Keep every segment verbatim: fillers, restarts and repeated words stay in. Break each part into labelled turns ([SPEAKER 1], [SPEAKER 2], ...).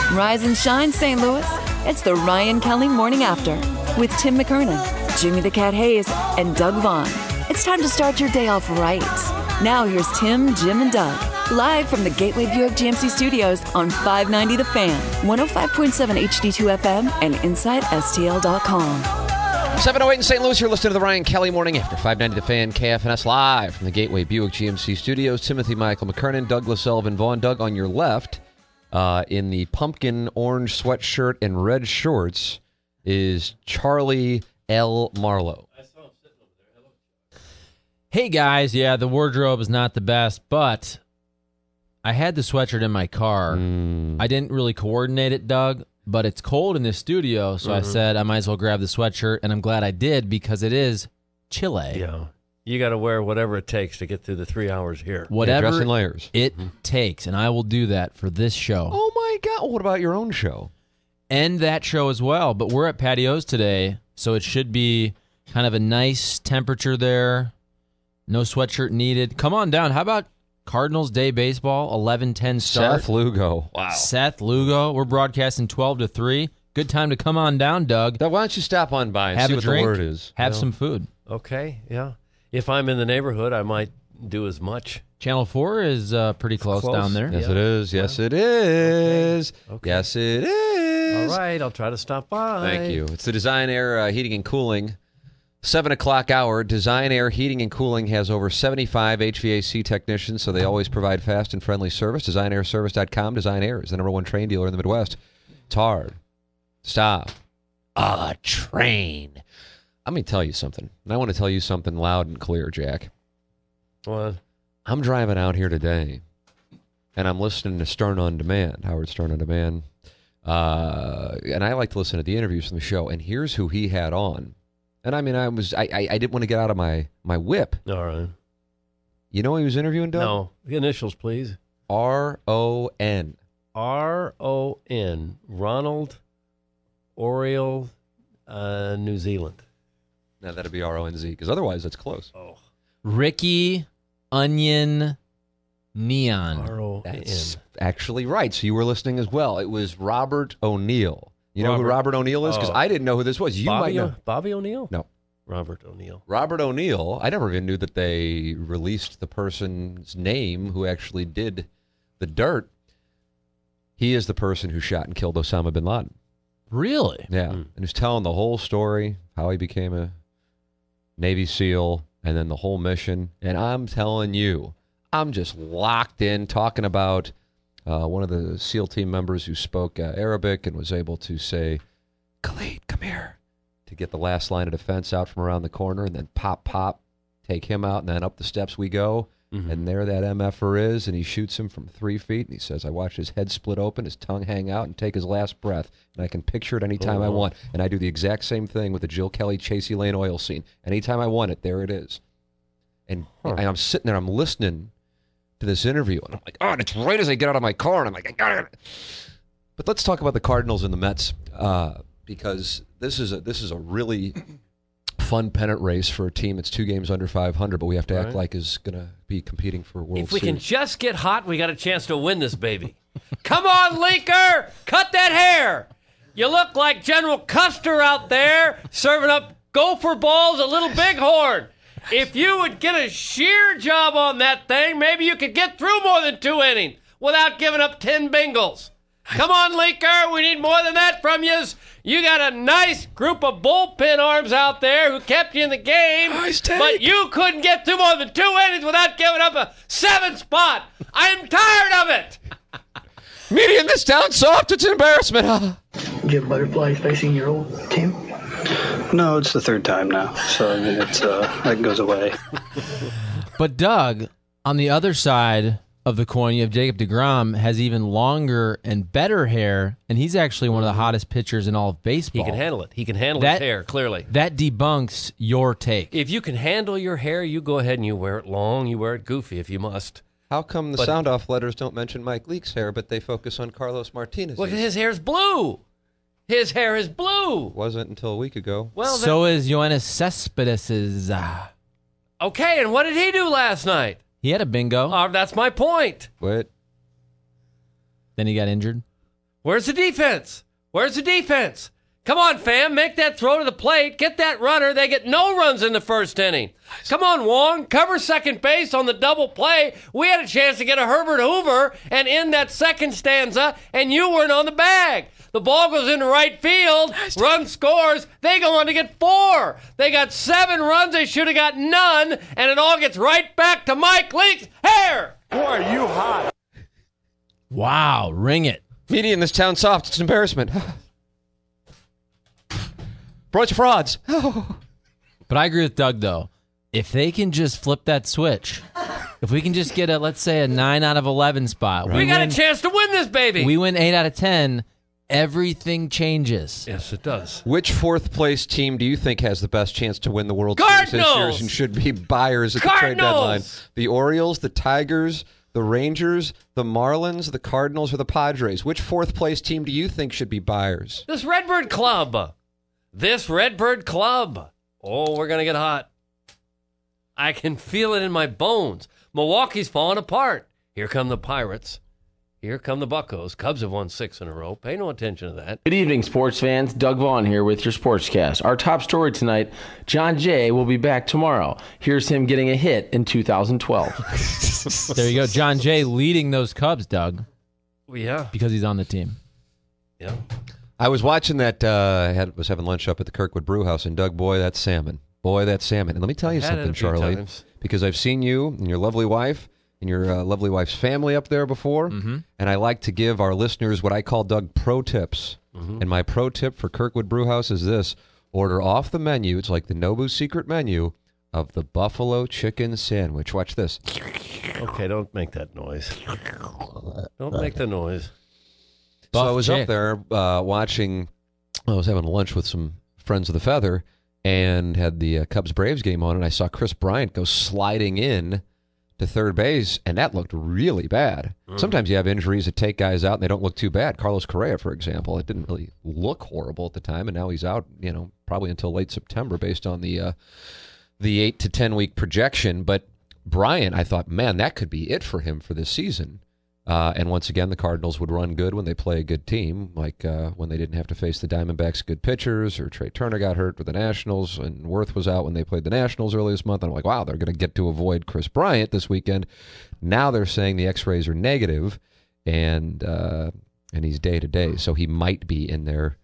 [SPEAKER 1] Rise and shine, Saint Louis. It's the Ryan Kelly Morning After with Tim McKernan, Jimmy the Cat Hayes, and Doug Vaughn. It's time to start your day off right. Now here's Tim, Jim, and Doug, live from the Gateway Buick G M C Studios on five ninety The Fan, one oh five point seven H D two F M, and inside S T L dot com.
[SPEAKER 2] seven oh eight in Saint Louis, you're listening to the Ryan Kelly Morning After, five ninety The Fan, K F N S, live from the Gateway Buick G M C Studios. Timothy Michael McKernan, Douglas Sullivan Vaughn. Doug, on your left, uh, in the pumpkin orange sweatshirt and red shorts, is Charlie L. Marlowe.
[SPEAKER 3] I saw him sitting over there. Hello. Hey, guys. Yeah, the wardrobe is not the best, but I had the sweatshirt in my car.
[SPEAKER 2] Mm.
[SPEAKER 3] I didn't really coordinate it, Doug. But it's cold in this studio, so mm-hmm. I said I might as well grab the sweatshirt, and I'm glad I did because it is chilly.
[SPEAKER 4] Yeah, you got to wear whatever it takes to get through the three hours here.
[SPEAKER 3] Whatever
[SPEAKER 2] yeah, dress in layers.
[SPEAKER 3] it
[SPEAKER 2] mm-hmm.
[SPEAKER 3] takes, and I will do that for this show.
[SPEAKER 2] Oh, my God. What about your own show?
[SPEAKER 3] And that show as well, but we're at Patios today, so it should be kind of a nice temperature there. No sweatshirt needed. Come on down. How about Cardinals Day Baseball, eleven ten start.
[SPEAKER 2] Seth Lugo. Wow.
[SPEAKER 3] Seth Lugo. We're broadcasting twelve to three. Good time to come on down, Doug.
[SPEAKER 2] Doug, why don't you stop on by and
[SPEAKER 3] have
[SPEAKER 2] see
[SPEAKER 3] a
[SPEAKER 2] what
[SPEAKER 3] drink,
[SPEAKER 2] the word is?
[SPEAKER 3] Have
[SPEAKER 4] no.
[SPEAKER 3] some food.
[SPEAKER 4] Okay, yeah. If I'm in the neighborhood, I might do as much.
[SPEAKER 3] Channel four is uh, pretty close,
[SPEAKER 4] close
[SPEAKER 3] down there.
[SPEAKER 2] Yes,
[SPEAKER 4] Yeah.
[SPEAKER 2] it is. Yes,
[SPEAKER 4] Well,
[SPEAKER 2] it is.
[SPEAKER 4] Okay. Okay.
[SPEAKER 2] Yes, it is.
[SPEAKER 4] All right, I'll try to stop by.
[SPEAKER 2] Thank you. It's the Design Air uh, Heating and Cooling seven o'clock hour. Design Air Heating and Cooling has over seventy-five H V A C technicians, so they always provide fast and friendly service. Design Air Service dot com. Design Air is the number one train dealer in the Midwest. It's hard. Stop. A train. Let me tell you something. And I want to tell you something loud and clear, Jack.
[SPEAKER 4] What?
[SPEAKER 2] I'm driving out here today, and I'm listening to Stern on Demand, Howard Stern on Demand. Uh, and I like to listen to the interviews from the show, and here's who he had on. And I mean, I was I, I, I didn't want to get out of my, my whip.
[SPEAKER 4] All right.
[SPEAKER 2] You know who he was interviewing, Doug?
[SPEAKER 4] No. The initials, please.
[SPEAKER 2] R O N.
[SPEAKER 4] R O N. Ronald Oriole, uh, New Zealand.
[SPEAKER 2] Now, that'd be R O N Z, because otherwise that's close.
[SPEAKER 4] Oh.
[SPEAKER 3] Ricky Onion Neon.
[SPEAKER 4] R O N.
[SPEAKER 2] That's actually right. So you were listening as well. It was Robert O'Neill. You know
[SPEAKER 4] Robert,
[SPEAKER 2] who Robert O'Neill is? Because
[SPEAKER 4] oh.
[SPEAKER 2] I didn't know who this was. You
[SPEAKER 4] Bobby,
[SPEAKER 2] might know.
[SPEAKER 4] O- Bobby O'Neill?
[SPEAKER 2] No.
[SPEAKER 4] Robert O'Neill.
[SPEAKER 2] Robert O'Neill, I never even knew that they released the person's name who actually did the dirt. He is the person who shot and killed Osama bin Laden.
[SPEAKER 3] Really?
[SPEAKER 2] Yeah.
[SPEAKER 4] Mm.
[SPEAKER 2] And he's telling the whole story, how he became a Navy SEAL, and then the whole mission. And I'm telling you, I'm just locked in talking about uh, one of the SEAL team members who spoke uh, Arabic and was able to say, Khalid, come here, to get the last line of defense out from around the corner, and then pop, pop, take him out, and then up the steps we go.
[SPEAKER 4] Mm-hmm.
[SPEAKER 2] And there that M F R is, and he shoots him from three feet, and he says, I watched his head split open, his tongue hang out, and take his last breath. And I can picture it anytime
[SPEAKER 4] oh.
[SPEAKER 2] I want. And I do the exact same thing with the Jill Kelly Chasey Lane oil scene. Anytime I want it, there it is. And,
[SPEAKER 4] Huh.
[SPEAKER 2] and I'm sitting there, I'm listening to this interview, and I'm like, oh, and it's right as I get out of my car, and I'm like, I got it. But let's talk about the Cardinals and the Mets, uh, because this is a this is a really fun pennant race for a team that's two games under five hundred, but we have to act
[SPEAKER 4] Right.
[SPEAKER 2] like is going to be competing for World
[SPEAKER 4] If we
[SPEAKER 2] Series.
[SPEAKER 4] can just get hot, we got a chance to win this baby. Come on, Leaker! Cut that hair! You look like General Custer out there serving up gopher balls at Little Bighorn. If you would get a sheer job on that thing, maybe you could get through more than two innings without giving up ten bingles. Come on, Leaker. We need more than that from you. You got a nice group of bullpen arms out there who kept you in the game,
[SPEAKER 2] Nice take.
[SPEAKER 4] but you couldn't get through more than two innings without giving up a seventh spot. I'm tired of it.
[SPEAKER 2] Median this down soft, it's an embarrassment.
[SPEAKER 5] Do you have butterflies facing your old team?
[SPEAKER 6] No, it's the third time now, so I mean, it's uh, that goes away.
[SPEAKER 3] But Doug, on the other side of the coin, you have Jacob deGrom, has even longer and better hair, and he's actually one of the hottest pitchers in all of baseball.
[SPEAKER 4] He can handle it. He can handle
[SPEAKER 3] That-
[SPEAKER 4] his hair, clearly.
[SPEAKER 3] That debunks your take.
[SPEAKER 4] If you can handle your hair, you go ahead and you wear it long, you wear it goofy if you must.
[SPEAKER 2] How come the
[SPEAKER 4] But-
[SPEAKER 2] sound-off letters don't mention Mike Leake's hair, but they focus on Carlos Martinez?
[SPEAKER 4] Look, his hair's blue. His hair is blue.
[SPEAKER 2] Wasn't until a week ago.
[SPEAKER 4] Well,
[SPEAKER 3] so is Yoenis Cespedes'. Uh,
[SPEAKER 4] then, okay, and what did he do last night?
[SPEAKER 3] he had a bingo.
[SPEAKER 4] Uh, that's my point.
[SPEAKER 2] What?
[SPEAKER 3] Then he got injured.
[SPEAKER 4] Where's the defense? Where's the defense? Come on, fam. Make that throw to the plate. Get that runner. They get no runs in the first inning. Come on, Wong. Cover second base on the double play. We had a chance to get a Herbert Hoover and end that second stanza, and you weren't on the bag. The ball goes into right field. Run scores. They go on to get four. They got seven runs. They should have got none, and it all gets right back to Mike Leake's hair.
[SPEAKER 7] Boy, you hot.
[SPEAKER 3] Wow, ring it.
[SPEAKER 2] Media in this town soft. It's an embarrassment. Bunch of frauds.
[SPEAKER 3] But I agree with Doug, though. If they can just flip that switch, if we can just get a, let's say, a nine out of eleven spot.
[SPEAKER 4] We, we got win, a chance to win this, baby.
[SPEAKER 3] We win eight out of ten. Everything changes.
[SPEAKER 4] Yes, it does.
[SPEAKER 2] Which fourth place team do you think has the best chance to win the World
[SPEAKER 4] Cardinals!
[SPEAKER 2] Series this year and should be buyers at
[SPEAKER 4] Cardinals!
[SPEAKER 2] the trade deadline? The Orioles, the Tigers, the Rangers, the Marlins, the Cardinals, or the Padres? Which fourth place team do you think should be buyers?
[SPEAKER 4] This Redbird Club. This Redbird Club. Oh, we're going to get hot. I can feel it in my bones. Milwaukee's falling apart. Here come the Pirates. Here come the Buccos. Cubs have won six in a row. Pay no attention to that.
[SPEAKER 8] Good evening, sports fans. Doug Vaughn here with your Sportscast. Our top story tonight, John Jay will be back tomorrow. Here's him getting a hit in two thousand twelve.
[SPEAKER 3] There you go. John Jay leading those Cubs, Doug.
[SPEAKER 4] Yeah.
[SPEAKER 3] Because he's on the team.
[SPEAKER 4] Yeah.
[SPEAKER 2] I was watching that, uh, I had, was having lunch up at the Kirkwood Brew House, and Doug, boy, that's salmon. Boy, that's salmon. And let me tell you
[SPEAKER 4] I've had
[SPEAKER 2] something,
[SPEAKER 4] it a few
[SPEAKER 2] Charlie,
[SPEAKER 4] times.
[SPEAKER 2] because I've seen you and your lovely wife and your uh, lovely wife's family up there before,
[SPEAKER 3] Mm-hmm.
[SPEAKER 2] and I like to give our listeners what I call, Doug, pro tips.
[SPEAKER 4] Mm-hmm.
[SPEAKER 2] And my pro tip for Kirkwood Brew House is this. Order off the menu, it's like the Nobu secret menu, of the buffalo chicken sandwich. Watch this.
[SPEAKER 4] Okay, don't make that noise. Don't make the noise.
[SPEAKER 2] So
[SPEAKER 3] Buff
[SPEAKER 2] I was
[SPEAKER 3] chick.
[SPEAKER 2] up there uh, watching, I was having lunch with some friends of the Feather and had the uh, Cubs-Braves game on, and I saw Chris Bryant go sliding in to third base, and that looked really bad. Mm. Sometimes you have injuries that take guys out, and they don't look too bad. Carlos Correa, for example, it didn't really look horrible at the time, and now he's out, you know, probably until late September based on the uh, the eight to ten week projection. But Bryant, I thought, man, that could be it for him for this season. Uh, and once again, the Cardinals would run good when they play a good team, like uh, when they didn't have to face the Diamondbacks' good pitchers, or Trey Turner got hurt with the Nationals, and Worth was out when they played the Nationals earlier this month. And I'm like, wow, they're going to get to avoid Chris Bryant this weekend. Now they're saying the X-rays are negative, and uh, and he's day to day, so he might be in there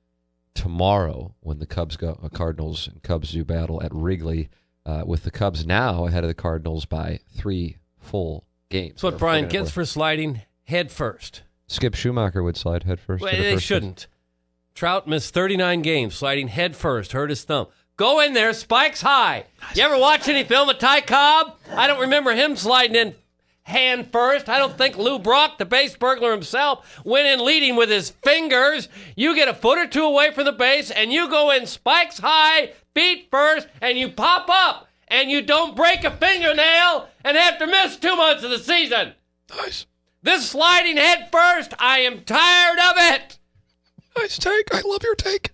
[SPEAKER 2] tomorrow when the Cubs go, uh, Cardinals and Cubs do battle at Wrigley. Uh, with the Cubs now ahead of the Cardinals by three full games.
[SPEAKER 4] That's what Brian gets for sliding head first.
[SPEAKER 2] Skip Schumacher would slide head first.
[SPEAKER 4] Well, they shouldn't. Trout missed thirty-nine games sliding head first, hurt his thumb. Go in there, spikes high. You ever watch any film of Ty Cobb? I don't remember him sliding in hand first. I don't think Lou Brock, the base burglar himself, went in leading with his fingers. You get a foot or two away from the base, and you go in spikes high, feet first, and you pop up. And you don't break a fingernail and have to miss two months of the season.
[SPEAKER 2] Nice.
[SPEAKER 4] This sliding head first, I am tired of it.
[SPEAKER 2] Nice take. I love your take.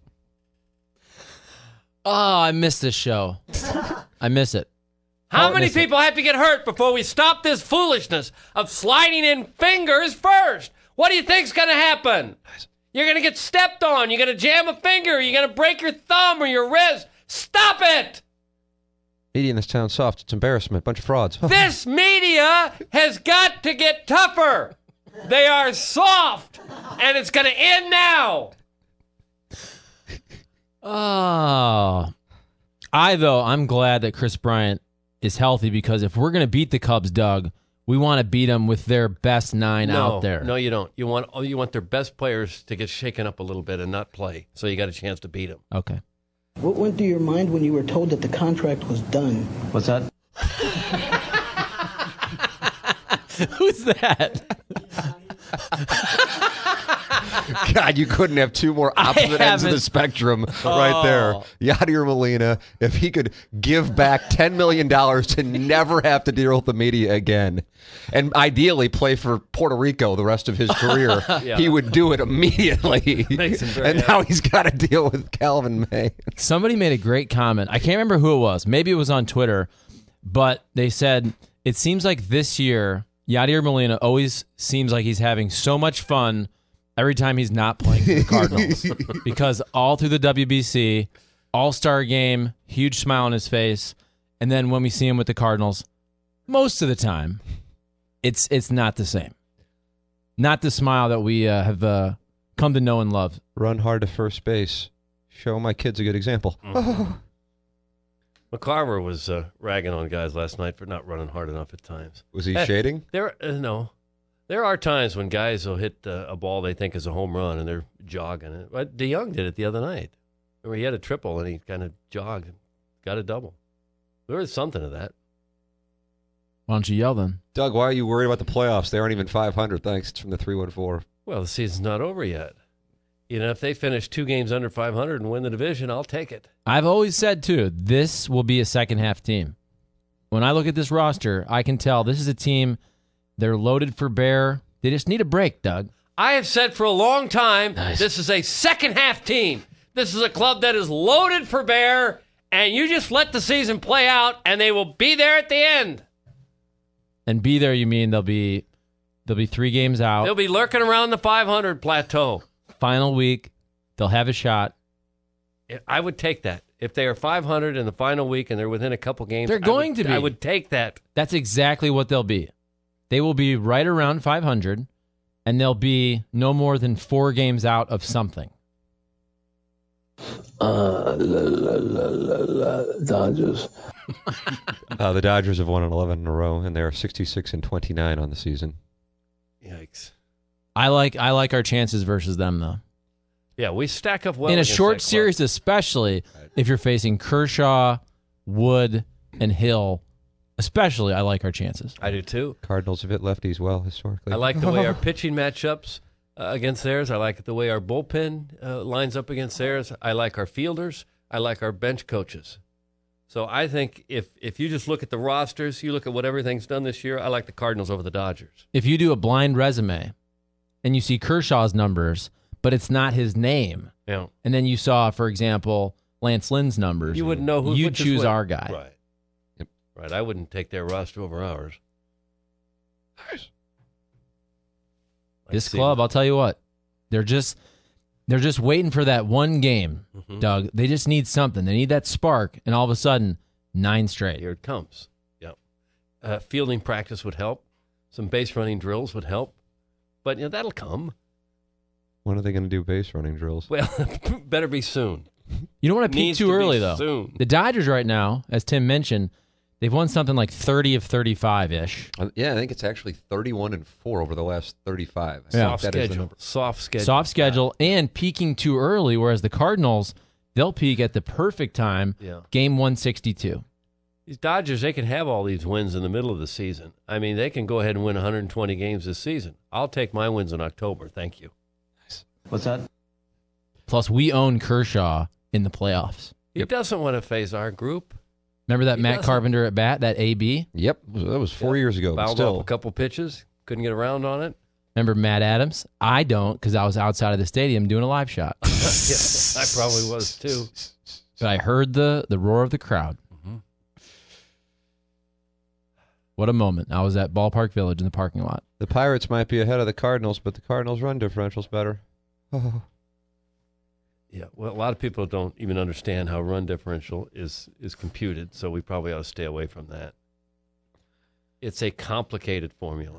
[SPEAKER 3] Oh, I miss this show. I miss it.
[SPEAKER 4] How
[SPEAKER 3] Oh,
[SPEAKER 4] many
[SPEAKER 3] listen.
[SPEAKER 4] people have to get hurt before we stop this foolishness of sliding in fingers first? What do you think's going to happen?
[SPEAKER 2] Nice.
[SPEAKER 4] You're going to get stepped on. You're going to jam a finger. You're going to break your thumb or your wrist. Stop it.
[SPEAKER 2] Media in this town soft. It's embarrassment. Bunch of frauds.
[SPEAKER 4] This media has got to get tougher. They are soft, and it's going to end now.
[SPEAKER 3] Oh. I, though, I'm glad that Chris Bryant is healthy, because if we're going to beat the Cubs, Doug, we want to beat them with their best nine
[SPEAKER 4] no,
[SPEAKER 3] out there.
[SPEAKER 4] No, you don't. You want oh, you want their best players to get shaken up a little bit and not play, so you got a chance to beat them.
[SPEAKER 3] Okay.
[SPEAKER 5] What went through your mind when you were told that the contract was done?
[SPEAKER 8] What's that?
[SPEAKER 3] Who's that?
[SPEAKER 2] God, you couldn't have two more opposite ends of the
[SPEAKER 3] haven't-
[SPEAKER 2] spectrum right there. Yadier Molina, if he could give back ten million dollars to never have to deal with the media again, and ideally play for Puerto Rico the rest of his career,
[SPEAKER 4] Yeah.
[SPEAKER 2] he would do it immediately.
[SPEAKER 4] Makes him very
[SPEAKER 2] And now he's got to deal with Calvin May.
[SPEAKER 3] Somebody made a great comment. I can't remember who it was. Maybe it was on Twitter, but they said, it seems like this year, Yadier Molina always seems like he's having so much fun every time he's not playing for the Cardinals. Because all through the W B C, All-Star game, huge smile on his face, and then when we see him with the Cardinals, most of the time, it's it's not the same. Not the smile that we uh, have uh, come to know and love.
[SPEAKER 2] Run hard to first base. Show my kids a good example.
[SPEAKER 4] Mm-hmm. McCarver was uh, ragging on guys last night for not running hard enough at times.
[SPEAKER 2] Was he
[SPEAKER 4] Hey,
[SPEAKER 2] shading?
[SPEAKER 4] There, uh, no, there are times when guys will hit uh, a ball they think is a home run and they're jogging it. But DeYoung did it the other night. Remember, he had a triple and he kind of jogged, and got a double. There was something to that.
[SPEAKER 3] Why don't you yell then?
[SPEAKER 2] Doug, why are you worried about the playoffs? They aren't even five hundred. Thanks. It's from the three one four.
[SPEAKER 4] Well, the season's not over yet. You know, if they finish two games under five hundred and win the division, I'll take it.
[SPEAKER 3] I've always said, too, this will be a second-half team. When I look at this roster, I can tell this is a team, they're loaded for bear. They just need a break, Doug.
[SPEAKER 4] I have said for a long time,
[SPEAKER 3] Nice.
[SPEAKER 4] This is a second-half team. This is a club that is loaded for bear, and you just let the season play out, and they will be there at the end.
[SPEAKER 3] And be there, you mean they'll be they'll be three games out.
[SPEAKER 4] They'll be lurking around the five hundred plateau.
[SPEAKER 3] Final week, they'll have a shot.
[SPEAKER 4] I would take that. If they are five hundred in the final week and they're within a couple games,
[SPEAKER 3] They're
[SPEAKER 4] I
[SPEAKER 3] going
[SPEAKER 4] would-
[SPEAKER 3] to be.
[SPEAKER 4] I would take that.
[SPEAKER 3] That's exactly what they'll be. They will be right around five hundred, and they'll be no more than four games out of something.
[SPEAKER 7] Uh, la, la, la, la, la, Dodgers.
[SPEAKER 2] Uh, the Dodgers have won an eleven in a row, and they are sixty-six and twenty-nine on the season.
[SPEAKER 4] Yikes.
[SPEAKER 3] I like I like our chances versus them, though.
[SPEAKER 4] Yeah, we stack up well
[SPEAKER 3] In a
[SPEAKER 4] against
[SPEAKER 3] short
[SPEAKER 4] that club.
[SPEAKER 3] series, especially if you're facing Kershaw, Wood, and Hill, especially, I like our chances.
[SPEAKER 4] I do too.
[SPEAKER 2] Cardinals have hit lefties well historically.
[SPEAKER 4] I like the way our pitching matchups uh, against theirs. I like the way our bullpen uh, lines up against theirs. I like our fielders. I like our bench coaches. So I think if if you just look at the rosters, you look at what everything's done this year, I like the Cardinals over the Dodgers.
[SPEAKER 3] If you do a blind resume and you see Kershaw's numbers, but it's not his name,
[SPEAKER 4] Yeah.
[SPEAKER 3] and then you saw, for example, Lance Lynn's numbers,
[SPEAKER 4] You wouldn't know who
[SPEAKER 3] you'd
[SPEAKER 4] which is
[SPEAKER 3] choose
[SPEAKER 4] which.
[SPEAKER 3] our guy.
[SPEAKER 4] Right.
[SPEAKER 2] Yep.
[SPEAKER 4] Right. I wouldn't take their roster over ours. Like
[SPEAKER 3] This
[SPEAKER 4] see-
[SPEAKER 3] club, I'll tell you what, they're just they're just waiting for that one game,
[SPEAKER 4] Mhm.
[SPEAKER 3] Doug. They just need something. They need that spark, and all of a sudden, nine straight.
[SPEAKER 4] Here it comes. Yep. Uh, fielding practice would help. Some base running drills would help. But you know that'll come.
[SPEAKER 2] When are they going to do base running drills?
[SPEAKER 4] Well, better be soon.
[SPEAKER 3] You don't want to peak
[SPEAKER 4] Needs
[SPEAKER 3] too
[SPEAKER 4] to be
[SPEAKER 3] early, though.
[SPEAKER 4] soon.
[SPEAKER 3] The Dodgers right now, as Tim mentioned, they've won something like thirty of thirty-five ish.
[SPEAKER 2] Uh, yeah, I think it's actually thirty-one and four over the last thirty-five. I
[SPEAKER 3] Yeah.
[SPEAKER 2] think
[SPEAKER 4] Soft
[SPEAKER 2] that is the
[SPEAKER 4] schedule.
[SPEAKER 2] number.
[SPEAKER 4] Soft schedule.
[SPEAKER 3] Soft schedule and peaking too early, whereas the Cardinals, they'll peak at the perfect time,
[SPEAKER 4] Yeah.
[SPEAKER 3] game one sixty-two.
[SPEAKER 4] These Dodgers, they can have all these wins in the middle of the season. I mean, they can go ahead and win one hundred twenty games this season. I'll take my wins in October. Thank you.
[SPEAKER 7] What's that?
[SPEAKER 3] Plus, we own Kershaw in the playoffs.
[SPEAKER 4] He doesn't want to face our group.
[SPEAKER 3] Remember that
[SPEAKER 4] He
[SPEAKER 3] Matt
[SPEAKER 4] doesn't.
[SPEAKER 3] Carpenter at bat, that A B?
[SPEAKER 2] Yep, that was four years ago. But
[SPEAKER 4] Fouled
[SPEAKER 2] still,
[SPEAKER 4] off a couple pitches. Couldn't get around on it.
[SPEAKER 3] Remember Matt Adams? I don't, because I was outside of the stadium doing a live shot.
[SPEAKER 4] Yeah, I probably was too.
[SPEAKER 3] But I heard the, the roar of the crowd.
[SPEAKER 4] Mhm.
[SPEAKER 3] What a moment. I was at Ballpark Village in the parking lot.
[SPEAKER 2] the Pirates might be ahead of the Cardinals, but the Cardinals' run differential's better. Oh.
[SPEAKER 4] Yeah, well, a lot of people don't even understand how run differential is is computed, so we probably ought to stay away from that. It's a complicated formula.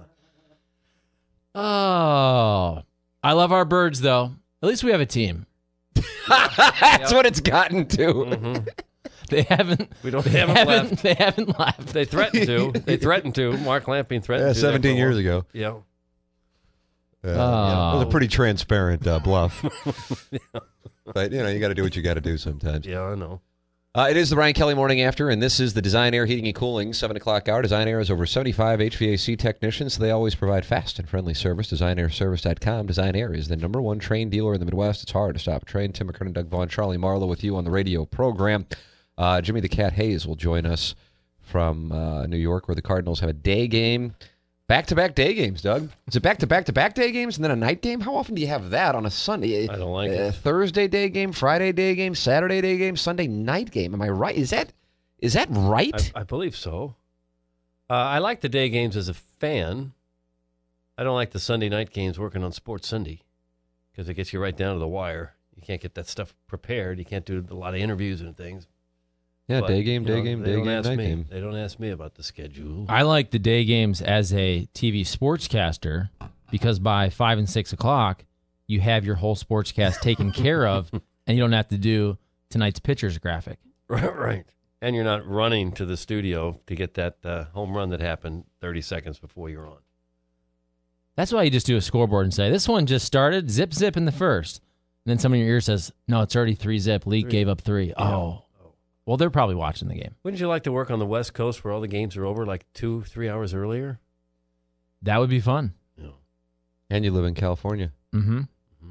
[SPEAKER 3] Oh, I love our birds, though. At least we have a team.
[SPEAKER 2] That's what it's gotten to.
[SPEAKER 4] Mhm.
[SPEAKER 3] They haven't.
[SPEAKER 4] We don't-
[SPEAKER 3] They
[SPEAKER 4] they haven't
[SPEAKER 3] haven't.
[SPEAKER 4] left.
[SPEAKER 3] They haven't left.
[SPEAKER 4] They threatened to. They threatened to. Mark Lamping threatened
[SPEAKER 2] Yeah,
[SPEAKER 4] to.
[SPEAKER 2] seventeen
[SPEAKER 4] There
[SPEAKER 2] years
[SPEAKER 4] for a while.
[SPEAKER 2] ago.
[SPEAKER 4] Yeah.
[SPEAKER 2] Uh,
[SPEAKER 3] Oh.
[SPEAKER 2] It was a pretty transparent uh, bluff. But, you know, you got to do what you got to do sometimes.
[SPEAKER 4] Yeah, I know.
[SPEAKER 2] Uh, it is the Ryan Kelly Morning After, and this is the Design Air Heating and Cooling, seven o'clock hour. Design Air has over seventy-five H V A C technicians, so they always provide fast and friendly service. Design Air Service dot com. Design Air is the number one train dealer in the Midwest. It's hard to stop a train. Tim McKernan, Doug Vaughn, Charlie Marlowe with you on the radio program. Uh, Jimmy the Cat Hayes will join us from uh, New York, where the Cardinals have a day game. Back-to-back day games, Doug. Is it back-to-back-to-back day games and then a night game? How often do you have that on a Sunday?
[SPEAKER 4] I don't like
[SPEAKER 2] uh,
[SPEAKER 4] it.
[SPEAKER 2] Thursday day game, Friday day game, Saturday day game, Sunday night game. Am I right? Is that is that right?
[SPEAKER 4] I, I believe so. Uh, I like the day games as a fan. I don't like the Sunday night games working on Sports Sunday. because it gets you right down to the wire. You can't get that stuff prepared. You can't do a lot of interviews and things.
[SPEAKER 2] Yeah,
[SPEAKER 4] But,
[SPEAKER 2] day game,
[SPEAKER 4] you
[SPEAKER 2] day
[SPEAKER 4] know,
[SPEAKER 2] game,
[SPEAKER 4] they
[SPEAKER 2] day
[SPEAKER 4] don't
[SPEAKER 2] game,
[SPEAKER 4] ask
[SPEAKER 2] night
[SPEAKER 4] me.
[SPEAKER 2] game.
[SPEAKER 4] They don't ask me about the schedule.
[SPEAKER 3] I like the day games as a T V sportscaster because by five and six o'clock, you have your whole sportscast taken care of, and you don't have to do tonight's pitchers graphic.
[SPEAKER 4] Right, right. And you're not running to the studio to get that uh, home run that happened thirty seconds before you're on.
[SPEAKER 3] That's why you just do a scoreboard and say, this one just started, zip, zip in the first. And then someone in your ear says, no, it's already three zip. Leak
[SPEAKER 4] Three.
[SPEAKER 3] gave up three.
[SPEAKER 4] Yeah.
[SPEAKER 3] Oh. Well, they're probably watching the game.
[SPEAKER 4] Wouldn't you like to work on the West Coast where all the games are over like two, three hours earlier?
[SPEAKER 3] That would be fun.
[SPEAKER 4] Yeah.
[SPEAKER 2] And you live in California.
[SPEAKER 3] Mm-hmm.
[SPEAKER 4] Mm-hmm.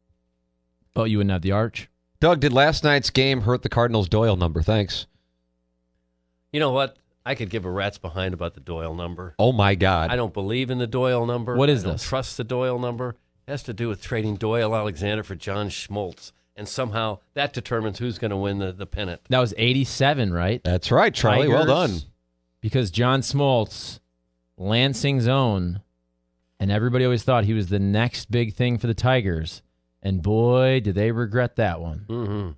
[SPEAKER 3] But you wouldn't have the arch.
[SPEAKER 2] Doug, did last night's game hurt the Cardinals' Doyle number? Thanks.
[SPEAKER 4] You know what? I could give a rat's behind about the Doyle number.
[SPEAKER 2] Oh, my God.
[SPEAKER 4] I don't believe in the Doyle number.
[SPEAKER 3] What is
[SPEAKER 4] I don't
[SPEAKER 3] this?
[SPEAKER 4] trust the Doyle number. It has to do with trading Doyle Alexander for John Schmaltz. And somehow that determines who's going to win the, the pennant.
[SPEAKER 3] That was eighty-seven, right?
[SPEAKER 2] That's right, Charlie. Well
[SPEAKER 3] Tigers,
[SPEAKER 2] done.
[SPEAKER 3] Because John Smoltz, Lansing's own, and everybody always thought he was the next big thing for the Tigers. And boy, did they regret that one.
[SPEAKER 4] Mm-hmm.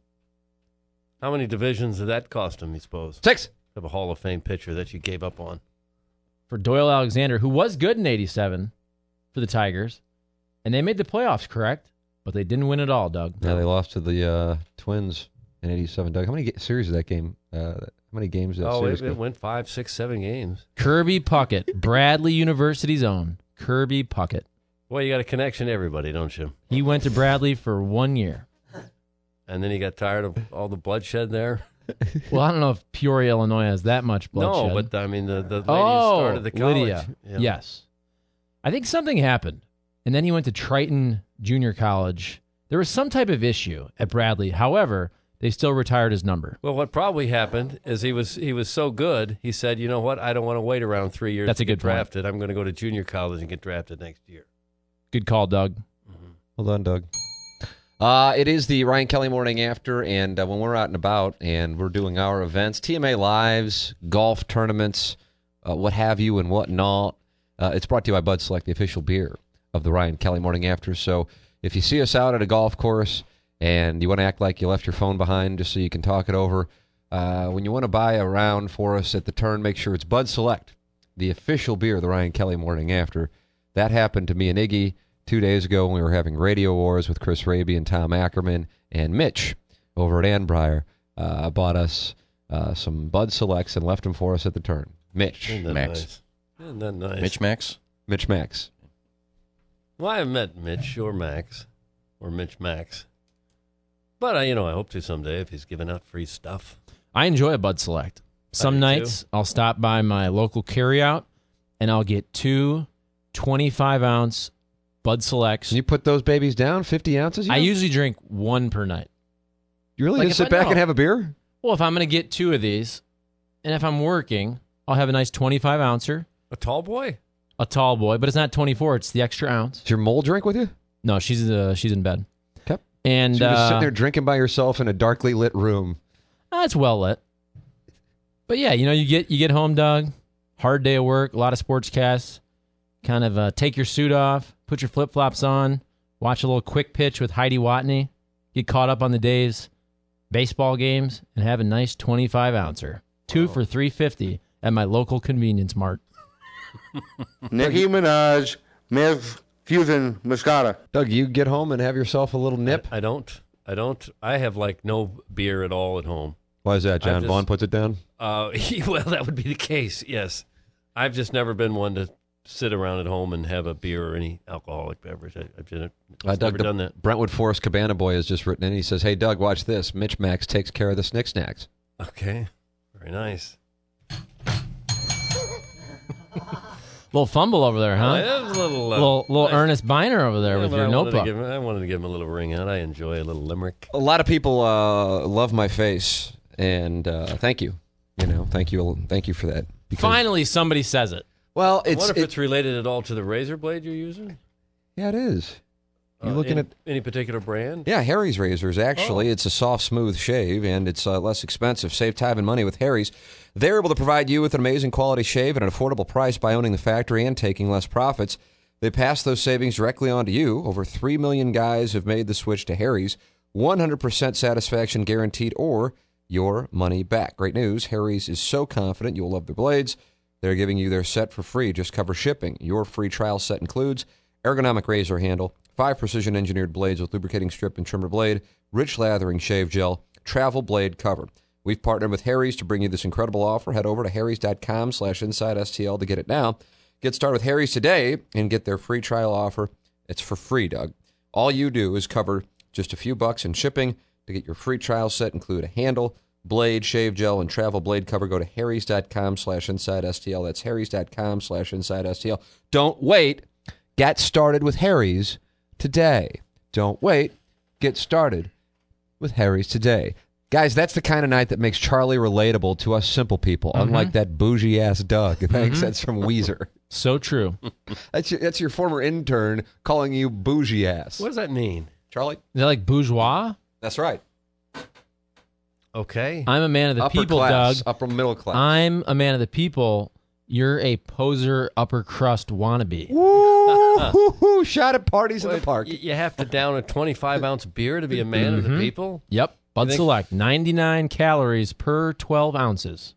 [SPEAKER 4] How many divisions did that cost him, you suppose?
[SPEAKER 2] Six.
[SPEAKER 4] Of a Hall of Fame pitcher that you gave up on.
[SPEAKER 3] For Doyle Alexander, who was good in eighty-seven for the Tigers. And they made the playoffs, correct? But they didn't win it all, Doug.
[SPEAKER 2] Yeah, they lost to the uh, Twins in eighty-seven. Doug, how many ga- series did that game? Uh, how many games did that
[SPEAKER 4] Oh,
[SPEAKER 2] series
[SPEAKER 4] it,
[SPEAKER 2] go?
[SPEAKER 4] it went five, six, seven games.
[SPEAKER 3] Kirby Puckett, Bradley University's own. Kirby Puckett.
[SPEAKER 4] Boy, you got a connection to everybody, don't you?
[SPEAKER 3] He went to Bradley for one year.
[SPEAKER 4] And then he got tired of all the bloodshed there.
[SPEAKER 3] Well, I don't know if Peoria, Illinois has that much bloodshed.
[SPEAKER 4] No, but I mean, the, the lady
[SPEAKER 3] oh,
[SPEAKER 4] who started the college.
[SPEAKER 3] Lydia.
[SPEAKER 4] Yeah.
[SPEAKER 3] Yes. I think something happened. And then he went to Triton Junior College. There was some type of issue at Bradley. However, they still retired his number.
[SPEAKER 4] Well, what probably happened is he was he was so good, he said, you know what, I don't want to wait around three years
[SPEAKER 3] That's
[SPEAKER 4] to
[SPEAKER 3] a
[SPEAKER 4] get
[SPEAKER 3] good point.
[SPEAKER 4] drafted. I'm going to go to junior college and get drafted next year.
[SPEAKER 3] Good call, Doug.
[SPEAKER 2] Well done, Doug. Uh, it is the Ryan Kelly Morning After, and uh, when we're out and about and we're doing our events, T M A Lives, golf tournaments, uh, what have you and what not, uh, it's brought to you by Bud Select, the official beer of the Ryan Kelly Morning After. So if you see us out at a golf course and you want to act like you left your phone behind just so you can talk it over, uh, when you want to buy a round for us at the turn, make sure it's Bud Select, the official beer of the Ryan Kelly Morning After. That happened to me and Iggy two days ago when we were having Radio Wars with Chris Raby and Tom Ackerman, and Mitch over at Annbriar uh, bought us uh, some Bud Selects and left them for us at the turn. Mitch.
[SPEAKER 4] Isn't that
[SPEAKER 9] Max.
[SPEAKER 4] nice? Isn't that nice?
[SPEAKER 9] Mitch Max?
[SPEAKER 2] Mitch Max.
[SPEAKER 4] Well, I haven't met Mitch or Max or Mitch Max. But, uh, you know, I hope to someday if he's giving out free stuff.
[SPEAKER 3] I enjoy a Bud Select. Some
[SPEAKER 4] do
[SPEAKER 3] nights I'll stop by my local carryout and I'll get two twenty-five ounce Bud Selects.
[SPEAKER 2] Can you put those babies down, fifty ounces?
[SPEAKER 3] I
[SPEAKER 2] know?
[SPEAKER 3] usually drink one per night.
[SPEAKER 2] You really
[SPEAKER 3] like
[SPEAKER 2] just
[SPEAKER 3] if
[SPEAKER 2] sit
[SPEAKER 3] I
[SPEAKER 2] back
[SPEAKER 3] know.
[SPEAKER 2] and have a beer?
[SPEAKER 3] Well, if I'm going to get two of these, and if I'm working, I'll have a nice twenty-five ouncer,
[SPEAKER 4] A tall boy?
[SPEAKER 3] a tall boy, but it's not twenty-four, it's the extra ounce.
[SPEAKER 2] Is your mole drink with you?
[SPEAKER 3] No, she's uh, she's in bed.
[SPEAKER 2] Okay.
[SPEAKER 3] And
[SPEAKER 2] So you're just
[SPEAKER 3] uh,
[SPEAKER 2] sitting there drinking by yourself in a darkly lit room.
[SPEAKER 3] uh, it's well lit. But yeah, you know, you get you get home, Doug, hard day of work, a lot of sportscasts, kind of uh, take your suit off, put your flip-flops on, watch a little quick pitch with Heidi Watney, get caught up on the day's baseball games, and have a nice twenty-five ouncer. Two for three fifty at my local convenience mart.
[SPEAKER 10] Nicki Minaj, Mev Fusion Moscata.
[SPEAKER 2] Doug, you get home and have yourself a little nip?
[SPEAKER 4] I, I don't. I don't. I have, like, no beer at all at home.
[SPEAKER 2] Why is that? John
[SPEAKER 4] just-
[SPEAKER 2] Vaughn puts it down?
[SPEAKER 4] Uh, well, that would be the case, yes. I've just never been one to sit around at home and have a beer or any alcoholic beverage. I, I've just,
[SPEAKER 2] Uh,
[SPEAKER 4] never
[SPEAKER 2] Doug, the
[SPEAKER 4] done that.
[SPEAKER 2] Brentwood Forest Cabana Boy has just written in. He says, hey, Doug, watch this. Mitch Max takes care of the Snick Snacks.
[SPEAKER 4] Okay. Very nice.
[SPEAKER 3] Little fumble over there, huh?
[SPEAKER 4] Oh, that was a little, uh,
[SPEAKER 3] little little
[SPEAKER 4] nice.
[SPEAKER 3] Ernest Biner over there
[SPEAKER 4] Yeah,
[SPEAKER 3] with
[SPEAKER 4] but
[SPEAKER 3] your
[SPEAKER 4] I wanted to
[SPEAKER 3] notebook.
[SPEAKER 4] give him- I wanted to give him a little ring out. I enjoy a little limerick.
[SPEAKER 2] A lot of people uh, love my face, and uh, thank you. You know, thank you, thank you for that. Because-
[SPEAKER 3] Finally, somebody says it.
[SPEAKER 2] well,
[SPEAKER 4] I
[SPEAKER 2] it's
[SPEAKER 4] wonder if
[SPEAKER 2] it-
[SPEAKER 4] it's related at all to the razor blade you're using.
[SPEAKER 2] yeah, it is. You
[SPEAKER 4] Uh,
[SPEAKER 2] looking
[SPEAKER 4] any,
[SPEAKER 2] at
[SPEAKER 4] any particular brand?
[SPEAKER 2] yeah, Harry's razors. Actually,
[SPEAKER 4] Oh.
[SPEAKER 2] it's a soft, smooth shave, and it's uh, less expensive. Save time and money with Harry's. They're able to provide you with an amazing quality shave at an affordable price by owning the factory and taking less profits. They pass those savings directly on to you. Over three million guys have made the switch to Harry's. one hundred percent satisfaction guaranteed or your money back. Great news. Harry's is so confident you'll love their blades. They're giving you their set for free. Just cover shipping. Your free trial set includes ergonomic razor handle, five precision-engineered blades with lubricating strip and trimmer blade, rich lathering shave gel, travel blade cover. We've partnered with Harry's to bring you this incredible offer. Head over to harrys.com slash inside STL to get it now. Get started with Harry's today and get their free trial offer. It's for free, Doug. All you do is cover just a few bucks in shipping. To get your free trial set, include a handle, blade, shave gel, and travel blade cover. Go to harrys.com slash inside STL. That's harrys.com slash inside STL. Don't wait. Get started with Harry's today. Don't wait. Get started with Harry's today. Guys, that's the kind of night that makes Charlie relatable to us simple people, mm-hmm. unlike that bougie-ass Doug. Thanks. Mm-hmm. That's from Weezer.
[SPEAKER 3] So true.
[SPEAKER 2] That's your, that's your former intern calling you bougie-ass.
[SPEAKER 4] What does that mean?
[SPEAKER 2] Charlie?
[SPEAKER 3] Is that like bourgeois?
[SPEAKER 2] That's right.
[SPEAKER 4] Okay.
[SPEAKER 3] I'm a man of the
[SPEAKER 2] upper
[SPEAKER 3] people,
[SPEAKER 2] class,
[SPEAKER 3] Doug.
[SPEAKER 2] Upper middle class.
[SPEAKER 3] I'm a man of the people. You're a poser upper crust wannabe.
[SPEAKER 2] Woo! Shot at parties
[SPEAKER 4] Well,
[SPEAKER 2] in the park.
[SPEAKER 4] y- You have to down a twenty-five ounce beer to be a man of the people?
[SPEAKER 3] Yep. Bud
[SPEAKER 4] think-
[SPEAKER 3] Select, ninety-nine calories per twelve ounces.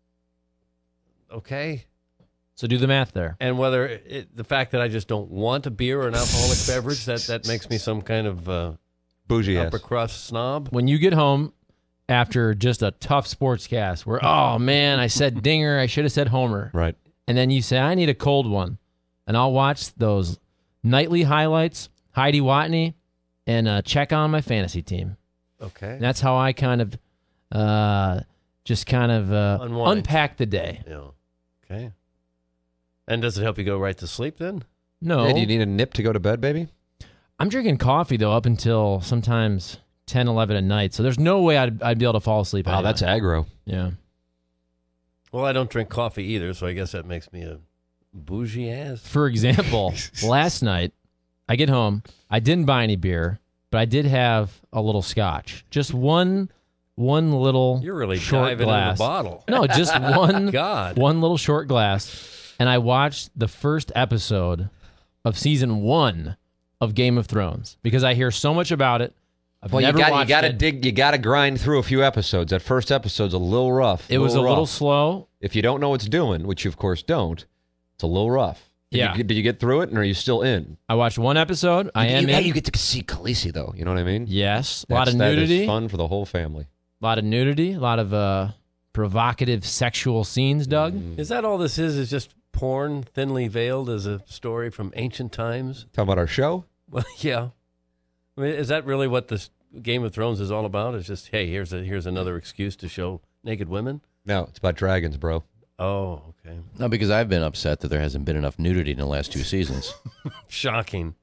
[SPEAKER 4] Okay.
[SPEAKER 3] So do the math there.
[SPEAKER 4] And whether it, the fact that I just don't want a beer or an alcoholic beverage, that, that makes me some kind of uh,
[SPEAKER 2] Bougie
[SPEAKER 4] upper
[SPEAKER 2] ass.
[SPEAKER 4] crust snob.
[SPEAKER 3] When you get home after just a tough sports cast where, oh, man, I said dinger, I should have said homer.
[SPEAKER 2] Right.
[SPEAKER 3] And then you say, I need a cold one. And I'll watch those nightly highlights, Heidi Watney, and uh, check on my fantasy team.
[SPEAKER 4] Okay.
[SPEAKER 3] And that's how I kind of uh, just kind of uh,
[SPEAKER 4] Unwind.
[SPEAKER 3] unpack the day.
[SPEAKER 4] Yeah. Okay. And does it help you go right to sleep then?
[SPEAKER 3] No.
[SPEAKER 2] Hey, do you need a nip to go to bed, baby?
[SPEAKER 3] I'm drinking coffee, though, up until sometimes ten, eleven at night. So there's no way I'd, I'd be able to fall asleep.
[SPEAKER 2] Wow,
[SPEAKER 3] anyway.
[SPEAKER 2] that's aggro.
[SPEAKER 3] Yeah.
[SPEAKER 4] Well, I don't drink coffee either, so I guess that makes me a bougie ass.
[SPEAKER 3] For example, last night, I get home. I didn't buy any beer, but I did have a little scotch. Just one one little
[SPEAKER 4] You're really
[SPEAKER 3] short
[SPEAKER 4] diving
[SPEAKER 3] glass.
[SPEAKER 4] into the bottle.
[SPEAKER 3] No, just one,
[SPEAKER 4] God.
[SPEAKER 3] one little short glass. And I watched the first episode of season one of Game of Thrones because I hear so much about it. I've
[SPEAKER 2] Well,
[SPEAKER 3] never
[SPEAKER 2] you got
[SPEAKER 3] watched
[SPEAKER 2] you got to
[SPEAKER 3] it.
[SPEAKER 2] dig. You got to grind through a few episodes. That first episode's a little rough.
[SPEAKER 3] It was a little
[SPEAKER 2] rough.
[SPEAKER 3] slow.
[SPEAKER 2] If you don't know what's doing, which you of course don't, it's a little rough. Did
[SPEAKER 3] Yeah.
[SPEAKER 2] You, did you get through it, and are you still in?
[SPEAKER 3] I watched one episode. I am
[SPEAKER 2] you,
[SPEAKER 3] in.
[SPEAKER 2] Hey, you get to see Khaleesi, though. You know what I mean?
[SPEAKER 3] Yes, a
[SPEAKER 2] That's,
[SPEAKER 3] lot of
[SPEAKER 2] that is
[SPEAKER 3] nudity.
[SPEAKER 2] fun for the whole family.
[SPEAKER 3] A lot of nudity. A lot of uh, provocative sexual scenes, Doug.
[SPEAKER 2] Mm.
[SPEAKER 4] Is that all this is? Is just porn thinly veiled as a story from ancient times?
[SPEAKER 2] Talking about our show?
[SPEAKER 4] Well, yeah. I mean, is that really what this Game of Thrones is all about? It's just, hey, here's a here's another excuse to show naked women?
[SPEAKER 2] No, it's about dragons, bro.
[SPEAKER 4] Oh, okay.
[SPEAKER 9] No, because I've been upset that there hasn't been enough nudity in the last two seasons.
[SPEAKER 4] Shocking.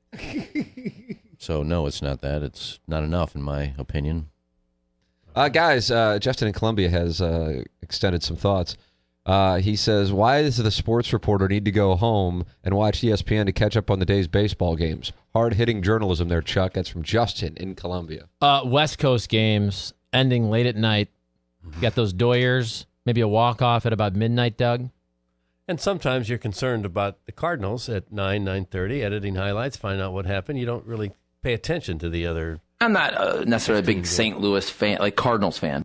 [SPEAKER 9] So, no, it's not that. It's not enough, in my opinion.
[SPEAKER 2] Uh, guys, uh, Justin in Columbia has uh, extended some thoughts. Uh, he says, why does the sports reporter need to go home and watch E S P N to catch up on the day's baseball games? Hard-hitting journalism there, Chuck. That's from Justin in Columbia.
[SPEAKER 3] Uh, West Coast games ending late at night. You got those Doyers. Maybe a walk-off at about midnight, Doug.
[SPEAKER 4] And sometimes you're concerned about the Cardinals at nine, nine thirty, editing highlights, find out what happened. You don't really pay attention to the other.
[SPEAKER 11] I'm not uh, necessarily a big Saint Louis fan, like Cardinals fan.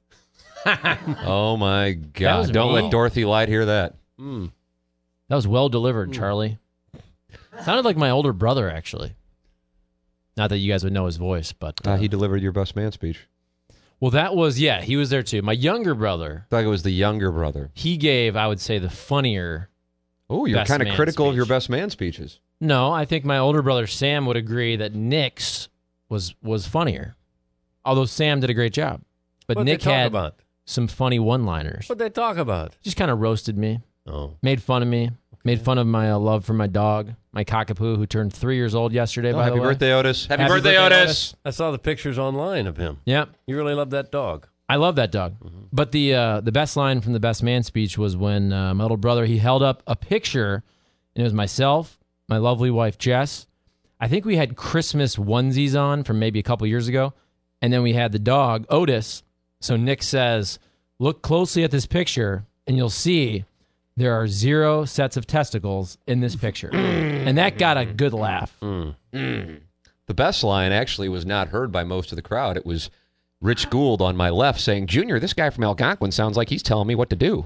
[SPEAKER 2] Oh, my
[SPEAKER 3] That
[SPEAKER 2] God.
[SPEAKER 3] was
[SPEAKER 2] Don't
[SPEAKER 3] me.
[SPEAKER 2] let Dorothy Light hear that.
[SPEAKER 4] Mm.
[SPEAKER 3] That was well delivered, Charlie. Sounded like my older brother, actually. Not that you guys would know his voice, but... Uh,
[SPEAKER 2] Uh, he delivered your best man speech.
[SPEAKER 3] well, that was, yeah, he was there too. My younger brother,
[SPEAKER 2] I thought it was the younger brother.
[SPEAKER 3] he gave, I would say, the funnier...
[SPEAKER 2] Oh, you're
[SPEAKER 3] Best
[SPEAKER 2] kind of
[SPEAKER 3] man
[SPEAKER 2] critical of your
[SPEAKER 3] speech.
[SPEAKER 2] best man speeches.
[SPEAKER 3] No, I think my older brother, Sam, would agree that Nick's was was funnier. Although Sam did a great job. But
[SPEAKER 4] What'd
[SPEAKER 3] Nick
[SPEAKER 4] they talk
[SPEAKER 3] had
[SPEAKER 4] about?
[SPEAKER 3] some funny one-liners.
[SPEAKER 4] What'd they talk about?
[SPEAKER 3] Just kind of roasted me.
[SPEAKER 4] Oh.
[SPEAKER 3] Made fun of me. Made fun of my uh, love for my dog, my cockapoo, who turned three years old yesterday,
[SPEAKER 2] Oh,
[SPEAKER 3] by
[SPEAKER 2] happy
[SPEAKER 3] the way.
[SPEAKER 2] birthday, Otis. Happy,
[SPEAKER 3] Happy
[SPEAKER 2] birthday,
[SPEAKER 3] birthday,
[SPEAKER 2] Otis.
[SPEAKER 4] I saw the pictures online of him.
[SPEAKER 3] Yep.
[SPEAKER 4] You really love that dog.
[SPEAKER 3] I love that dog.
[SPEAKER 4] Mm-hmm.
[SPEAKER 3] But the uh, the best line from the best man speech was when uh, my little brother, he held up a picture, and it was myself, my lovely wife, Jess. I think we had Christmas onesies on from maybe a couple years ago, and then we had the dog, Otis. So Nick says, look closely at this picture, and you'll see there are zero sets of testicles in this picture. And that got a good laugh.
[SPEAKER 2] Mm. Mm. The best line actually was not heard by most of the crowd. It was Rich Gould on my left saying, Junior, this guy from Algonquin sounds like he's telling me what to do.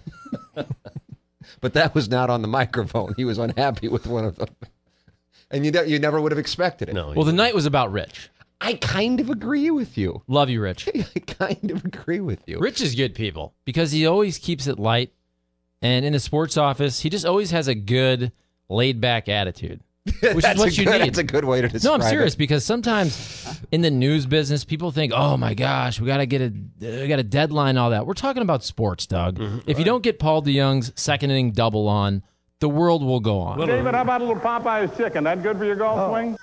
[SPEAKER 2] But that was not on the microphone. He was unhappy with one of them. And you, ne- you never would have expected it.
[SPEAKER 4] No.
[SPEAKER 3] Well, the night was about Rich.
[SPEAKER 2] I kind of agree with you.
[SPEAKER 3] Love you, Rich.
[SPEAKER 2] I kind of agree with you.
[SPEAKER 3] Rich is good people because he always keeps it light. And in the sports office, he just always has a good, laid-back attitude, which is what you
[SPEAKER 2] good,
[SPEAKER 3] need.
[SPEAKER 2] That's a good way to describe it.
[SPEAKER 3] No, I'm serious, it. because sometimes in the news business, people think, oh, my gosh, we got to get a we got a deadline, all that. We're talking about sports, Doug. Mm-hmm. If you don't get Paul DeYoung's second inning double on, the world will go on.
[SPEAKER 12] David, how about a little Popeye's chicken? That good for your golf
[SPEAKER 2] oh.
[SPEAKER 12] swing?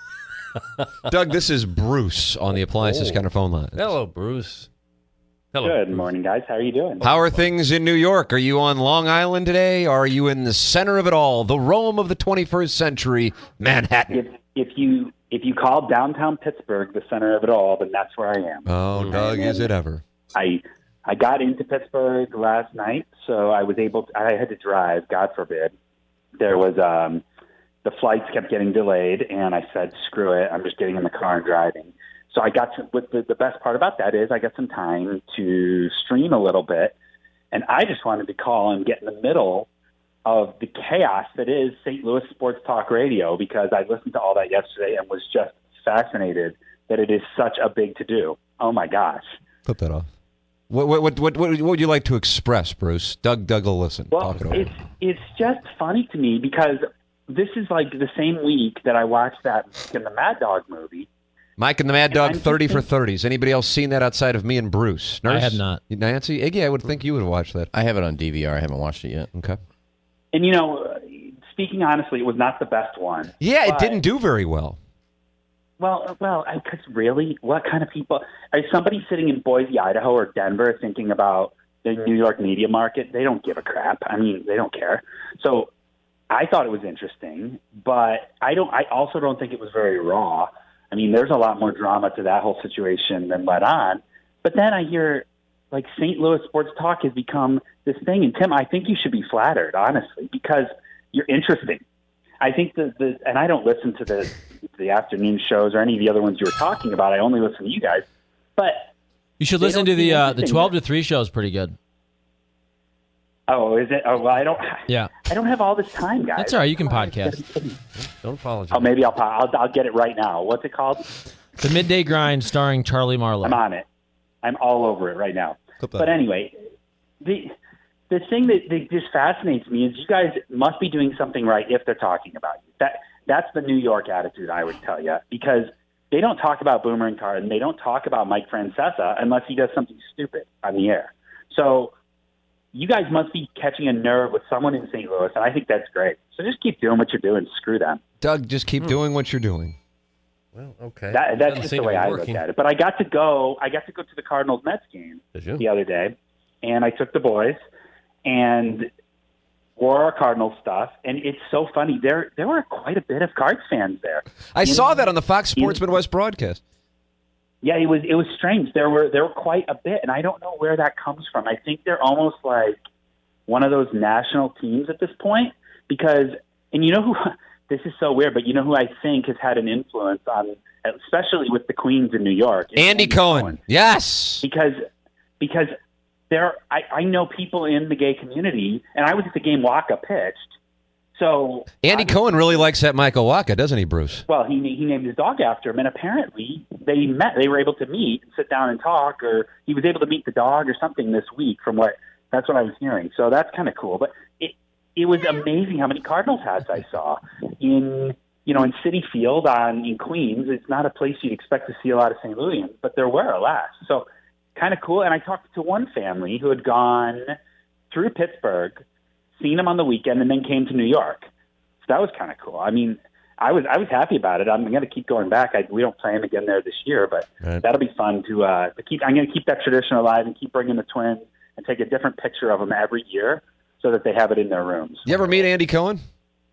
[SPEAKER 2] Doug, this is Bruce on the Appliances
[SPEAKER 4] oh.
[SPEAKER 2] Counter phone line.
[SPEAKER 4] Hello, Bruce. Hello.
[SPEAKER 13] Good morning, guys. How are you doing?
[SPEAKER 2] How are things in New York? Are you on Long Island today? Or are you in the center of it all, the Rome of the twenty-first century, Manhattan?
[SPEAKER 13] If, if you if you call downtown Pittsburgh the center of it all, then that's where I am.
[SPEAKER 2] Oh, and Doug, is it ever?
[SPEAKER 13] I I got into Pittsburgh last night, so I was able to, I had to drive, God forbid. There was um, the flights kept getting delayed, and I said, screw it, I'm just getting in the car and driving. So I got to, with the, the best part about that is I got some time to stream a little bit, and I just wanted to call and get in the middle of the chaos that is Saint Louis Sports Talk Radio, because I listened to all that yesterday and was just fascinated that it is such a big to-do. Oh, my gosh.
[SPEAKER 2] Flip that off. What what what what, what would you like to express, Bruce? Doug Doug will listen.
[SPEAKER 13] Well,
[SPEAKER 2] Talk it over.
[SPEAKER 13] it's it's just funny to me because this is like the same week that I watched that in the Mad Dog movie.
[SPEAKER 2] Mike and the Mad Dog, thirty for thirties. Anybody else seen that outside of me and Bruce? Nurse?
[SPEAKER 3] I have not.
[SPEAKER 2] Nancy? Iggy, I would think you would have watched that.
[SPEAKER 9] I have it on D V R. I haven't watched it yet.
[SPEAKER 2] Okay.
[SPEAKER 13] And, you know, speaking honestly, it was not the best one.
[SPEAKER 2] Yeah, it
[SPEAKER 13] but,
[SPEAKER 2] didn't do very well.
[SPEAKER 13] Well, well, because really, what kind of people? Is somebody sitting in Boise, Idaho, or Denver thinking about the New York media market? They don't give a crap. I mean, they don't care. So I thought it was interesting, but I don't. I also don't think it was very raw. I mean, there's a lot more drama to that whole situation than let on. But then I hear, like, Saint Louis Sports Talk has become this thing. And, Tim, I think you should be flattered, honestly, because you're interesting. I think that the, and I don't listen to the the afternoon shows or any of the other ones you were talking about. I only listen to you guys. But
[SPEAKER 3] you should listen to the uh, the twelve to three show is pretty good.
[SPEAKER 13] Oh, is it? Oh, well, I don't.
[SPEAKER 3] Yeah,
[SPEAKER 13] I don't have all this time, guys.
[SPEAKER 3] That's all right. You can podcast.
[SPEAKER 4] Don't apologize.
[SPEAKER 13] Oh, maybe I'll, I'll I'll get it right now. What's it called?
[SPEAKER 3] The Midday Grind, starring Charlie Marlowe.
[SPEAKER 13] I'm on it. I'm all over it right now. But anyway, the the thing that, that just fascinates me is you guys must be doing something right if they're talking about you. That that's the New York attitude, I would tell you, because they don't talk about Boomer and Carton. They don't talk about Mike Francesa unless he does something stupid on the air. So you guys must be catching a nerve with someone in Saint Louis, and I think that's great. So just keep doing what you're doing. Screw them.
[SPEAKER 2] Doug, just keep hmm. doing what you're doing.
[SPEAKER 4] Well, okay.
[SPEAKER 13] That, that's just the way I look at it. But I got to go. I got to go to the Cardinals Mets game the other day, and I took the boys and wore our Cardinals stuff. And it's so funny. There, there were quite a bit of Cards fans there.
[SPEAKER 2] I
[SPEAKER 13] in,
[SPEAKER 2] saw that on the Fox Sports
[SPEAKER 13] in,
[SPEAKER 2] Midwest broadcast.
[SPEAKER 13] Yeah, it was it was strange. There were there were quite a bit, and I don't know where that comes from. I think they're almost like one of those national teams at this point because, and you know who. This is so weird, but you know who I think has had an influence on, especially with the Queens in New York?
[SPEAKER 2] Andy, Andy Cohen. Cohen. Yes.
[SPEAKER 13] Because because there, I, I know people in the gay community, and I was at the game Waka pitched. So
[SPEAKER 2] Andy Cohen really likes that Michael Waka, doesn't he, Bruce?
[SPEAKER 13] Well, he he named his dog after him, and apparently they met. They were able to meet and sit down and talk, or he was able to meet the dog or something this week. From what that's what I was hearing. So that's kind of cool. But it. It was amazing how many Cardinals hats I saw in, you know, in Citi Field on in Queens. It's not a place you'd expect to see a lot of Saint Louisians, but there were, alas. So kind of cool. And I talked to one family who had gone through Pittsburgh, seen them on the weekend, and then came to New York. So that was kind of cool. I mean, I was I was happy about it. I'm going to keep going back. I, we don't play them again there this year, but right. That'll be fun to uh, to keep. I'm going to keep that tradition alive and keep bringing the Twins and take a different picture of them every year, so that they have it in their rooms.
[SPEAKER 2] You ever meet Andy Cohen?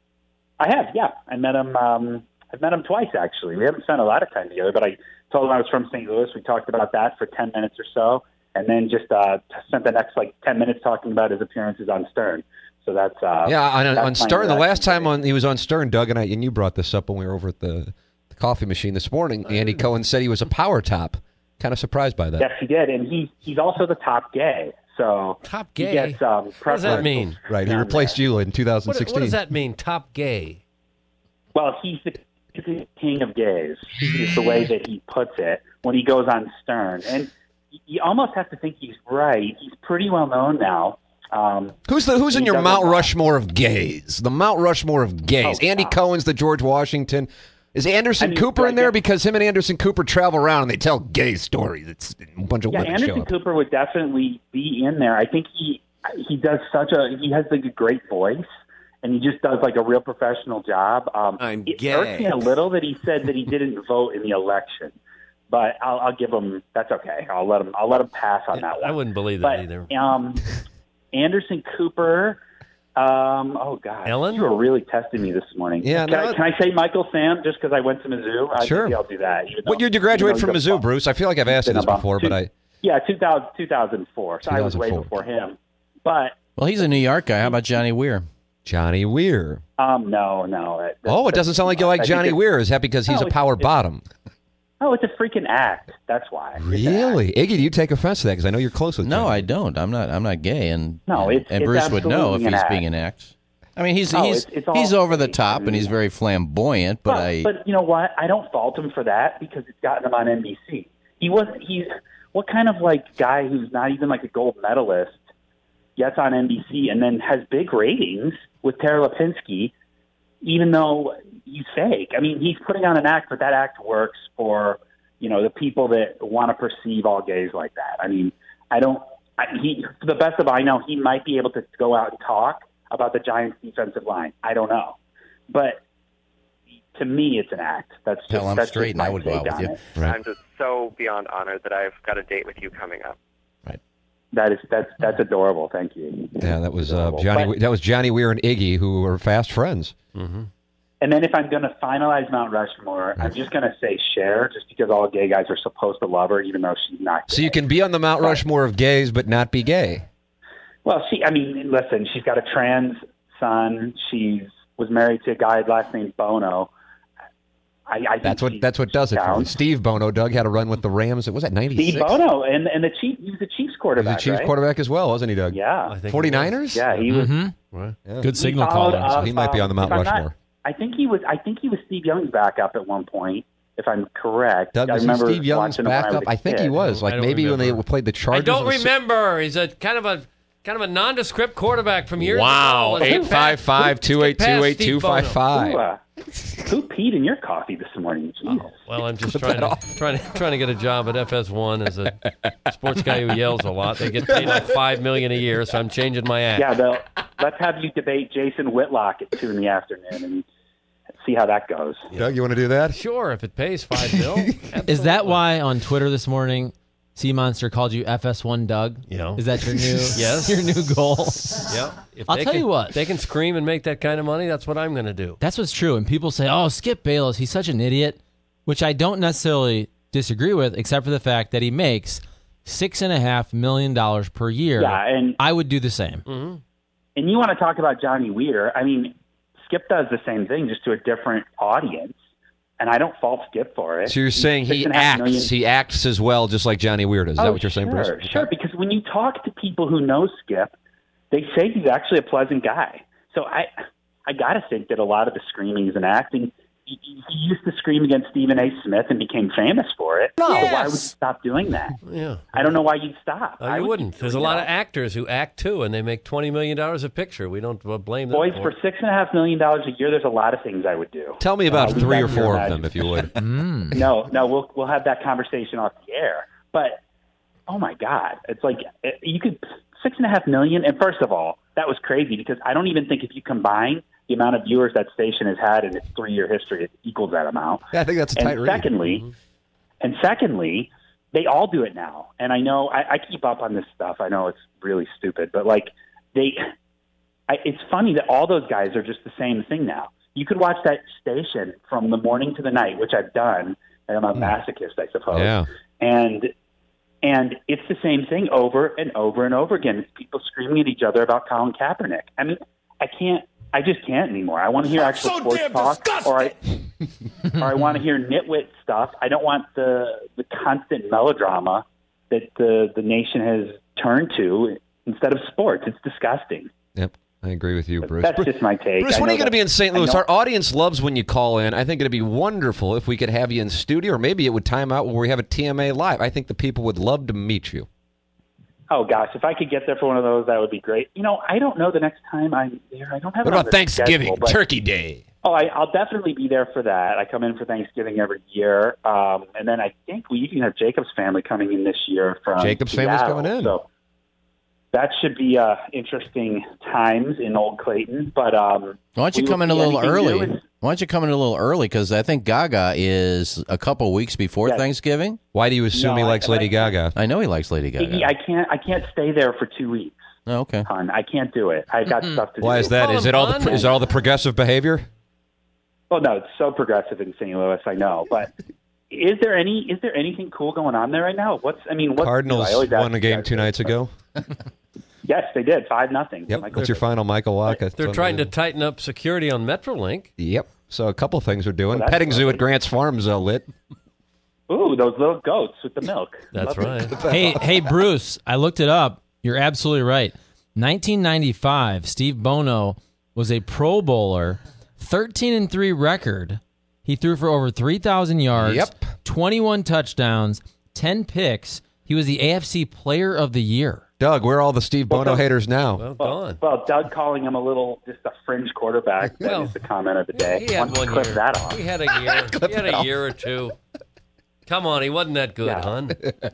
[SPEAKER 13] I have, yeah. I met him. Um, I've met him twice, actually. We haven't spent a lot of time together, but I told him I was from Saint Louis. We talked about that for ten minutes or so, and then just uh, spent the next like ten minutes talking about his appearances on Stern. So that's uh,
[SPEAKER 2] yeah. On,
[SPEAKER 13] that's
[SPEAKER 2] on
[SPEAKER 13] my
[SPEAKER 2] Stern, the
[SPEAKER 13] reaction
[SPEAKER 2] last
[SPEAKER 13] to
[SPEAKER 2] time
[SPEAKER 13] it.
[SPEAKER 2] on he was on Stern, Doug and I, and you brought this up when we were over at the, the coffee machine this morning. Andy Cohen said he was a power top. Kind of surprised by that.
[SPEAKER 13] Yes, he did, and he he's also the top gay. So
[SPEAKER 4] top
[SPEAKER 13] he
[SPEAKER 4] gay.
[SPEAKER 13] Gets, um,
[SPEAKER 4] what does that mean?
[SPEAKER 2] Right, he replaced you in two thousand
[SPEAKER 4] What,
[SPEAKER 2] sixteen.
[SPEAKER 4] what does that mean? Top gay.
[SPEAKER 13] Well, he's the, he's the king of gays. Is the way that he puts it when he goes on Stern, and you almost have to think he's right. He's pretty well known now. Um,
[SPEAKER 2] Who's the Who's in
[SPEAKER 13] he
[SPEAKER 2] your
[SPEAKER 13] doesn't
[SPEAKER 2] Mount
[SPEAKER 13] mind.
[SPEAKER 2] Rushmore of gays? The Mount Rushmore of gays.
[SPEAKER 13] Oh,
[SPEAKER 2] Andy
[SPEAKER 13] God.
[SPEAKER 2] Cohen's the George Washington. Is Anderson
[SPEAKER 13] I mean,
[SPEAKER 2] Cooper
[SPEAKER 13] I
[SPEAKER 2] in there?
[SPEAKER 13] guess-
[SPEAKER 2] Because him and Anderson Cooper travel around and they tell gay stories. It's a bunch of
[SPEAKER 13] Yeah,
[SPEAKER 2] women show
[SPEAKER 13] Anderson
[SPEAKER 2] up.
[SPEAKER 13] Cooper would definitely be in there. I think he he does such a he has like a great voice, and he just does like a real professional job. Um,
[SPEAKER 14] I'm
[SPEAKER 13] it
[SPEAKER 14] gay.
[SPEAKER 13] irks me a little that he said that he didn't vote in the election, but I'll, I'll give him that's okay. I'll let him I'll let him pass on that one.
[SPEAKER 4] I wouldn't believe that
[SPEAKER 13] But
[SPEAKER 4] either.
[SPEAKER 13] um, Anderson Cooper. Um, oh God,
[SPEAKER 4] Ellen?
[SPEAKER 13] you were really testing me this morning.
[SPEAKER 2] Yeah,
[SPEAKER 13] can,
[SPEAKER 2] no,
[SPEAKER 13] I, can I say Michael Sam just because I went to Mizzou? I,
[SPEAKER 2] Sure.
[SPEAKER 13] Maybe I'll do that. even
[SPEAKER 2] What
[SPEAKER 13] though-
[SPEAKER 2] year did you graduate
[SPEAKER 13] even
[SPEAKER 2] from
[SPEAKER 13] though he's
[SPEAKER 2] Mizzou,
[SPEAKER 13] a-
[SPEAKER 2] Bruce? I feel like I've asked you
[SPEAKER 13] been
[SPEAKER 2] this
[SPEAKER 13] about
[SPEAKER 2] before,
[SPEAKER 13] two-
[SPEAKER 2] but I
[SPEAKER 13] Yeah, two thousand, two thousand four. So I was way
[SPEAKER 2] two thousand four.
[SPEAKER 13] before him. But
[SPEAKER 9] Well, he's a New York guy. How about Johnny Weir?
[SPEAKER 2] Johnny Weir.
[SPEAKER 13] um, no, no. That,
[SPEAKER 2] Oh, it doesn't sound like you like
[SPEAKER 13] I think
[SPEAKER 2] Johnny
[SPEAKER 13] it's-
[SPEAKER 2] Weir. Is that because he's
[SPEAKER 13] No,
[SPEAKER 2] a
[SPEAKER 13] it's-
[SPEAKER 2] power
[SPEAKER 13] it's-
[SPEAKER 2] bottom?
[SPEAKER 13] Oh, it's a freaking act. That's why. It's an act.
[SPEAKER 2] Really, Iggy? Do you take offense to that? Because I know you're close with.
[SPEAKER 9] No,
[SPEAKER 2] Johnny.
[SPEAKER 9] I don't. I'm not. I'm not gay, and
[SPEAKER 13] No,
[SPEAKER 9] and,
[SPEAKER 13] it's-
[SPEAKER 9] and
[SPEAKER 13] it's
[SPEAKER 9] Bruce would know if
[SPEAKER 13] absolutely an
[SPEAKER 9] he's
[SPEAKER 13] act.
[SPEAKER 9] being an act. I mean, he's
[SPEAKER 13] Oh,
[SPEAKER 9] he's
[SPEAKER 13] it's- it's all
[SPEAKER 9] he's over the
[SPEAKER 13] fake.
[SPEAKER 9] top, and he's very flamboyant. But
[SPEAKER 13] Well,
[SPEAKER 9] I
[SPEAKER 13] But you know what? I don't fault him for that because it's gotten him on N B C. He was. He's what kind of like guy who's not even like a gold medalist gets on N B C and then has big ratings with Tara Lipinski, even though he's fake. I mean, he's putting on an act, but that act works for you know the people that want to perceive all gays like that. I mean, I don't. I, he, to the best of I know, he might be able to go out and talk about the Giants' defensive line. I don't know, but to me, it's an act. That's just,
[SPEAKER 9] Hell, I'm
[SPEAKER 13] that's
[SPEAKER 9] straight
[SPEAKER 13] just
[SPEAKER 9] and I
[SPEAKER 13] my
[SPEAKER 9] would go
[SPEAKER 13] take
[SPEAKER 9] out with
[SPEAKER 13] on
[SPEAKER 9] you.
[SPEAKER 13] it.
[SPEAKER 2] Right.
[SPEAKER 15] I'm just so beyond honored that I've got a date with you coming up.
[SPEAKER 13] That is that's that's adorable. Thank you.
[SPEAKER 2] Yeah, that was uh,
[SPEAKER 13] Adorable.
[SPEAKER 2] Johnny.
[SPEAKER 13] But-
[SPEAKER 2] That was Johnny Weir and Iggy, who were fast friends.
[SPEAKER 4] Mm-hmm.
[SPEAKER 13] And then if I'm going to finalize Mount Rushmore, I'm just going to say Cher, just because all gay guys are supposed to love her, even though she's not. Gay.
[SPEAKER 2] So you can be on the Mount Rushmore of gays, but not be gay.
[SPEAKER 13] Well, she. I mean, listen, she's got a trans son. She's was married to a guy last name Bono. I, I think
[SPEAKER 2] That's what
[SPEAKER 13] she-
[SPEAKER 2] that's what does it for you.
[SPEAKER 13] counts.
[SPEAKER 2] Steve Bono, Doug had a run with the Rams. Was that ninety-six?
[SPEAKER 13] Steve Bono, and and the Chief. He was the Chiefs
[SPEAKER 2] He was
[SPEAKER 13] quarterback.
[SPEAKER 2] a Chiefs
[SPEAKER 13] right?
[SPEAKER 2] quarterback as well, wasn't he, Doug?
[SPEAKER 13] Yeah.
[SPEAKER 4] I think
[SPEAKER 2] 49ers?
[SPEAKER 13] Yeah, he was.
[SPEAKER 3] Mm-hmm.
[SPEAKER 4] Right.
[SPEAKER 2] Yeah.
[SPEAKER 3] Good signal
[SPEAKER 13] He followed
[SPEAKER 3] caller.
[SPEAKER 13] up,
[SPEAKER 2] So he might be on the Mount
[SPEAKER 13] if I'm not-
[SPEAKER 2] Rushmore.
[SPEAKER 13] I think he was. I think he was Steve Young's backup at one point, if I'm correct.
[SPEAKER 2] Doug,
[SPEAKER 13] I
[SPEAKER 2] was he
[SPEAKER 13] remember
[SPEAKER 2] Steve Young's
[SPEAKER 13] watching him when I was
[SPEAKER 2] backup?
[SPEAKER 13] a
[SPEAKER 2] I think he
[SPEAKER 13] kid.
[SPEAKER 2] was.
[SPEAKER 4] I
[SPEAKER 2] Like
[SPEAKER 4] don't
[SPEAKER 2] maybe when they
[SPEAKER 4] remember.
[SPEAKER 2] played the
[SPEAKER 4] I
[SPEAKER 2] Chargers.
[SPEAKER 4] don't
[SPEAKER 2] or so-
[SPEAKER 4] remember. He's a kind of a kind of a nondescript quarterback from years
[SPEAKER 2] Wow.
[SPEAKER 4] ago. Let's get
[SPEAKER 2] eight five five,
[SPEAKER 4] past-
[SPEAKER 2] two eight two, eight two five
[SPEAKER 13] Who,
[SPEAKER 2] five.
[SPEAKER 13] uh, who peed in your coffee this morning? Jesus.
[SPEAKER 4] Well, I'm just trying to, trying to trying to get a job at F S one as a sports guy who yells a lot. They get paid like five million a year, so I'm changing my act.
[SPEAKER 13] Yeah, they'll, let's have you debate Jason Whitlock at two in the afternoon and see how that goes.
[SPEAKER 2] Doug, you want to do that?
[SPEAKER 4] Sure, if it pays five mil.
[SPEAKER 3] Is that why on Twitter this morning, Sea Monster called you F S one Doug?
[SPEAKER 4] Yeah.
[SPEAKER 3] Is that your new
[SPEAKER 4] Yes.
[SPEAKER 3] your new goal?
[SPEAKER 4] Yeah. If
[SPEAKER 3] I'll
[SPEAKER 4] they
[SPEAKER 3] tell
[SPEAKER 4] can-
[SPEAKER 3] you what.
[SPEAKER 4] They can scream and make that kind of money. That's what I'm going to do.
[SPEAKER 3] That's what's true. And people say, oh, Skip Bayless, he's such an idiot, which I don't necessarily disagree with, except for the fact that he makes six and a half million dollars per year.
[SPEAKER 13] Yeah, and
[SPEAKER 3] I would do the same.
[SPEAKER 4] Mm-hmm.
[SPEAKER 13] and you want to talk about Johnny Weir? I mean, Skip does the same thing, just to a different audience, and I don't fault Skip for it.
[SPEAKER 2] So you're saying
[SPEAKER 13] Six
[SPEAKER 2] he
[SPEAKER 13] and a half
[SPEAKER 2] acts.
[SPEAKER 13] million-
[SPEAKER 2] He acts as well, just like Johnny Weir does. Is that
[SPEAKER 13] Oh,
[SPEAKER 2] what you're saying,
[SPEAKER 13] sure,
[SPEAKER 2] Bruce?
[SPEAKER 13] Sure, because when you talk to people who know Skip, they say he's actually a pleasant guy. So I, I got to think that a lot of the screaming is an acting. He, he used to scream against Stephen A. Smith and became famous for it.
[SPEAKER 4] No.
[SPEAKER 13] So why
[SPEAKER 4] Yes.
[SPEAKER 13] would you stop doing that?
[SPEAKER 4] Yeah.
[SPEAKER 13] I don't know why you'd stop.
[SPEAKER 4] Uh,
[SPEAKER 13] I
[SPEAKER 4] you
[SPEAKER 13] would
[SPEAKER 4] wouldn't.
[SPEAKER 13] keep
[SPEAKER 4] There's a
[SPEAKER 13] doing
[SPEAKER 4] lot
[SPEAKER 13] it.
[SPEAKER 4] of actors who act too, and they make twenty million dollars a picture. We don't uh, blame them.
[SPEAKER 13] Boys,
[SPEAKER 4] for
[SPEAKER 13] for
[SPEAKER 4] it.
[SPEAKER 13] six and a half million dollars a year, there's a lot of things I would do.
[SPEAKER 2] Tell me about
[SPEAKER 13] Uh, leave
[SPEAKER 2] three
[SPEAKER 13] that
[SPEAKER 2] or
[SPEAKER 13] to your
[SPEAKER 2] four of them, if you would.
[SPEAKER 13] No, no, we'll we'll have that conversation off the air. But oh my God, it's like eh, you could six and a half million. And first of all, that was crazy because I don't even think if you combine the amount of viewers that station has had in its three-year history, it equals that amount.
[SPEAKER 2] Yeah, I think that's a
[SPEAKER 13] and
[SPEAKER 2] tight read.
[SPEAKER 13] secondly, and secondly, they all do it now. And I know I, I keep up on this stuff. I know it's really stupid, but like they, I, it's funny that all those guys are just the same thing now. You could watch that station from the morning to the night, which I've done. And I'm a masochist, I suppose.
[SPEAKER 2] Yeah.
[SPEAKER 13] And and it's the same thing over and over and over again. It's people screaming at each other about Colin Kaepernick. I mean, I can't. I just can't anymore. I want to hear actual
[SPEAKER 14] so
[SPEAKER 13] sports
[SPEAKER 14] damn
[SPEAKER 13] talk,
[SPEAKER 14] disgusting.
[SPEAKER 13] or I, or I want to hear nitwit stuff. I don't want the the constant melodrama that the the nation has turned to instead of sports. It's disgusting.
[SPEAKER 2] Yep, I agree with you, Bruce.
[SPEAKER 13] That's just my take.
[SPEAKER 2] Bruce,
[SPEAKER 13] I
[SPEAKER 2] when are
[SPEAKER 13] know
[SPEAKER 2] you going to
[SPEAKER 13] that-
[SPEAKER 2] be in Saint
[SPEAKER 13] I
[SPEAKER 2] Louis?
[SPEAKER 13] know-
[SPEAKER 2] Our audience loves when you call in. I think it'd be wonderful if we could have you in studio, or maybe it would time out where we have a T M A live. I think the people would love to meet you.
[SPEAKER 13] Oh gosh, if I could get there for one of those, that would be great. You know, I don't know the next time I'm there. I don't have.
[SPEAKER 2] What
[SPEAKER 13] it on
[SPEAKER 2] about
[SPEAKER 13] the
[SPEAKER 2] Thanksgiving,
[SPEAKER 13] schedule, but-
[SPEAKER 2] Turkey Day?
[SPEAKER 13] Oh, I, I'll definitely be there for that. I come in for Thanksgiving every year, um, and then I think we even have Jacob's family coming in this year from
[SPEAKER 2] Jacob's
[SPEAKER 13] Seattle.
[SPEAKER 2] family's coming in.
[SPEAKER 13] So that should be uh, interesting times in Old Clayton. But um,
[SPEAKER 9] Why don't you
[SPEAKER 13] we
[SPEAKER 9] come
[SPEAKER 13] will
[SPEAKER 9] in a
[SPEAKER 13] see
[SPEAKER 9] little
[SPEAKER 13] anything new.
[SPEAKER 9] early?
[SPEAKER 13] It's-
[SPEAKER 9] Why don't you come in a little early? Because I think Gaga is a couple weeks before
[SPEAKER 13] Yes.
[SPEAKER 9] Thanksgiving.
[SPEAKER 2] Why do you assume
[SPEAKER 13] No,
[SPEAKER 2] he
[SPEAKER 13] I-
[SPEAKER 2] likes Lady
[SPEAKER 13] I-
[SPEAKER 2] Gaga?
[SPEAKER 9] I know he likes Lady Gaga.
[SPEAKER 13] Iggy, I can't. I can't stay there for two weeks.
[SPEAKER 9] Oh, okay.
[SPEAKER 13] Hon. I can't do it. I got stuff to do.
[SPEAKER 2] Why is that?
[SPEAKER 4] Call
[SPEAKER 2] Is
[SPEAKER 4] him
[SPEAKER 2] it all the
[SPEAKER 4] Hon.
[SPEAKER 2] is it all the progressive behavior?
[SPEAKER 13] Well, no, it's so progressive in Saint Louis. I know, but is there any? Is there anything cool going on there right now? What's? I mean, what's,
[SPEAKER 2] Cardinals
[SPEAKER 13] I always ask
[SPEAKER 2] won a
[SPEAKER 13] you
[SPEAKER 2] game
[SPEAKER 13] guys
[SPEAKER 2] two
[SPEAKER 13] this,
[SPEAKER 2] nights
[SPEAKER 13] but-
[SPEAKER 2] ago.
[SPEAKER 13] Yes, they did. Five nothing.
[SPEAKER 2] Yep. What's your final, Michael Waka?
[SPEAKER 4] They're trying to tighten up security on Metrolink.
[SPEAKER 2] Yep. So a couple things we're doing.
[SPEAKER 13] Well, that's
[SPEAKER 2] Petting zoo
[SPEAKER 13] lovely.
[SPEAKER 2] at Grant's Farm's uh, lit.
[SPEAKER 13] Ooh, those little goats with the milk.
[SPEAKER 4] That's
[SPEAKER 13] Love it.
[SPEAKER 4] right.
[SPEAKER 3] Hey, hey, Bruce, I looked it up. You're absolutely right. nineteen ninety-five, Steve Bono was a Pro Bowler, thirteen and three record. He threw for over three thousand yards,
[SPEAKER 2] Yep.
[SPEAKER 3] twenty-one touchdowns, ten picks. He was the A F C Player of the Year.
[SPEAKER 2] Doug, where are all the Steve Bono haters now?
[SPEAKER 4] Well,
[SPEAKER 13] Well,
[SPEAKER 4] gone.
[SPEAKER 13] well, Doug calling him a little, just a fringe quarterback. That
[SPEAKER 4] Well,
[SPEAKER 13] is the comment of the day.
[SPEAKER 4] He
[SPEAKER 13] Why
[SPEAKER 4] had
[SPEAKER 13] don't you
[SPEAKER 4] one
[SPEAKER 13] clip
[SPEAKER 4] year.
[SPEAKER 13] that off.
[SPEAKER 4] We had a year. we had a year or two. Come on, he wasn't that good,
[SPEAKER 13] Yeah.
[SPEAKER 4] hon.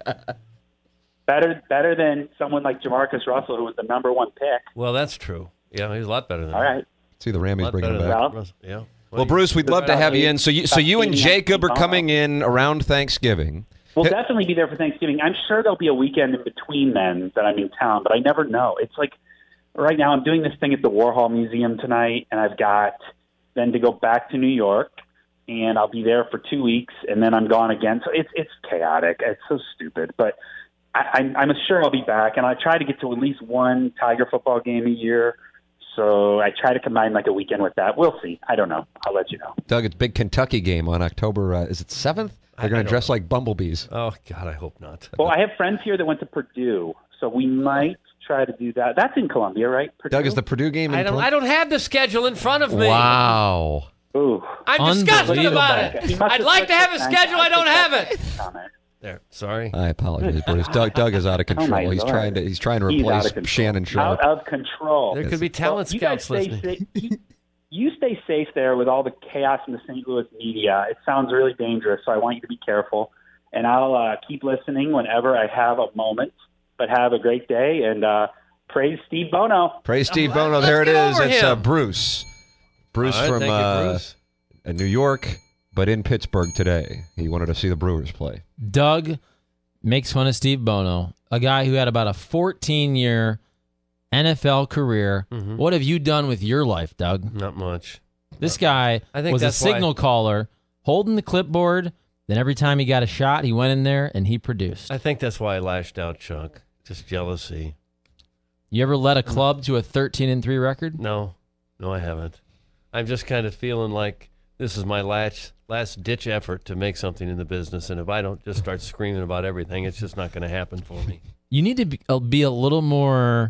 [SPEAKER 13] Better, better than someone like Jamarcus Russell, who was the number one pick.
[SPEAKER 4] Well, that's true. Yeah, he's a lot better than
[SPEAKER 13] All
[SPEAKER 4] that.
[SPEAKER 13] right.
[SPEAKER 2] See the Rammies
[SPEAKER 4] Lot
[SPEAKER 2] bringing him
[SPEAKER 4] better
[SPEAKER 2] back.
[SPEAKER 4] than Russell. Yeah.
[SPEAKER 2] Well, Bruce, we'd love to have you in. So you, so you and
[SPEAKER 13] Steve
[SPEAKER 2] Jacob are
[SPEAKER 13] Bono.
[SPEAKER 2] coming in around Thanksgiving.
[SPEAKER 13] We'll definitely be there for Thanksgiving. I'm sure there'll be a weekend in between then that I'm in town, but I never know. It's like right now I'm doing this thing at the Warhol Museum tonight, and I've got then to go back to New York, and I'll be there for two weeks, and then I'm gone again. So it's it's chaotic. It's so stupid, but I, I'm, I'm sure I'll be back, and I try to get to at least one Tiger football game a year. So I try to combine like a weekend with that. We'll see. I don't know. I'll let you know.
[SPEAKER 2] Doug, it's a big Kentucky game on October. Uh, is it seventh? They're
[SPEAKER 4] I
[SPEAKER 2] going to
[SPEAKER 4] don't
[SPEAKER 2] dress
[SPEAKER 4] know.
[SPEAKER 2] like bumblebees.
[SPEAKER 4] Oh, God, I hope not.
[SPEAKER 13] Well, I have friends here that went to Purdue, so we might try to do that. That's in Columbia, right? Purdue?
[SPEAKER 2] Doug, is the Purdue game in
[SPEAKER 4] I don't.
[SPEAKER 2] Columbia?
[SPEAKER 4] I don't have the schedule in front of me.
[SPEAKER 2] Wow.
[SPEAKER 13] Ooh.
[SPEAKER 4] I'm disgusted
[SPEAKER 3] Unbelievable.
[SPEAKER 4] about it.
[SPEAKER 13] He must
[SPEAKER 4] I'd
[SPEAKER 13] have
[SPEAKER 4] like to
[SPEAKER 13] put
[SPEAKER 4] have a
[SPEAKER 13] the-
[SPEAKER 4] schedule. I don't have it.
[SPEAKER 13] Comment.
[SPEAKER 4] There. Sorry.
[SPEAKER 2] I apologize, Bruce. Doug, Doug is out of control.
[SPEAKER 13] Oh, my
[SPEAKER 2] he's
[SPEAKER 13] Lord.
[SPEAKER 2] trying to he's trying to
[SPEAKER 13] He's out
[SPEAKER 2] replace
[SPEAKER 13] of control.
[SPEAKER 2] Shannon Sharp.
[SPEAKER 13] Out of control.
[SPEAKER 4] There could be talent
[SPEAKER 13] Well, you guys
[SPEAKER 4] scouts
[SPEAKER 13] stay
[SPEAKER 4] listening.
[SPEAKER 13] sa- you, you stay safe there with all the chaos in the Saint Louis media. It sounds really dangerous, so I want you to be careful. And I'll uh, keep listening whenever I have a moment. But have a great day, and uh, praise Steve Bono.
[SPEAKER 2] Praise Steve
[SPEAKER 4] Oh,
[SPEAKER 2] Bono.
[SPEAKER 4] let's
[SPEAKER 2] There it
[SPEAKER 4] get
[SPEAKER 2] is.
[SPEAKER 4] over
[SPEAKER 2] It's uh,
[SPEAKER 4] him.
[SPEAKER 2] Bruce. Bruce
[SPEAKER 4] All right,
[SPEAKER 2] from
[SPEAKER 4] thank you,
[SPEAKER 2] uh,
[SPEAKER 4] Bruce.
[SPEAKER 2] uh, New York, but in Pittsburgh today. He wanted to see the Brewers play.
[SPEAKER 3] Doug makes fun of Steve Bono, a guy who had about a fourteen-year N F L career.
[SPEAKER 4] Mhm.
[SPEAKER 3] What have you done with your life, Doug?
[SPEAKER 4] Not much.
[SPEAKER 3] This guy
[SPEAKER 4] I think
[SPEAKER 3] was a
[SPEAKER 4] that's why-
[SPEAKER 3] signal caller, holding the clipboard. Then every time he got a shot, he went in there and he produced.
[SPEAKER 4] I think that's why I lashed out, Chuck. Just jealousy.
[SPEAKER 3] You ever led a club to a thirteen and three record?
[SPEAKER 4] No, no, I haven't. I'm just kind of feeling like this is my last last ditch effort to make something in the business, and if I don't just start screaming about everything, it's just not going to happen for me.
[SPEAKER 3] You need to be, uh, be a little more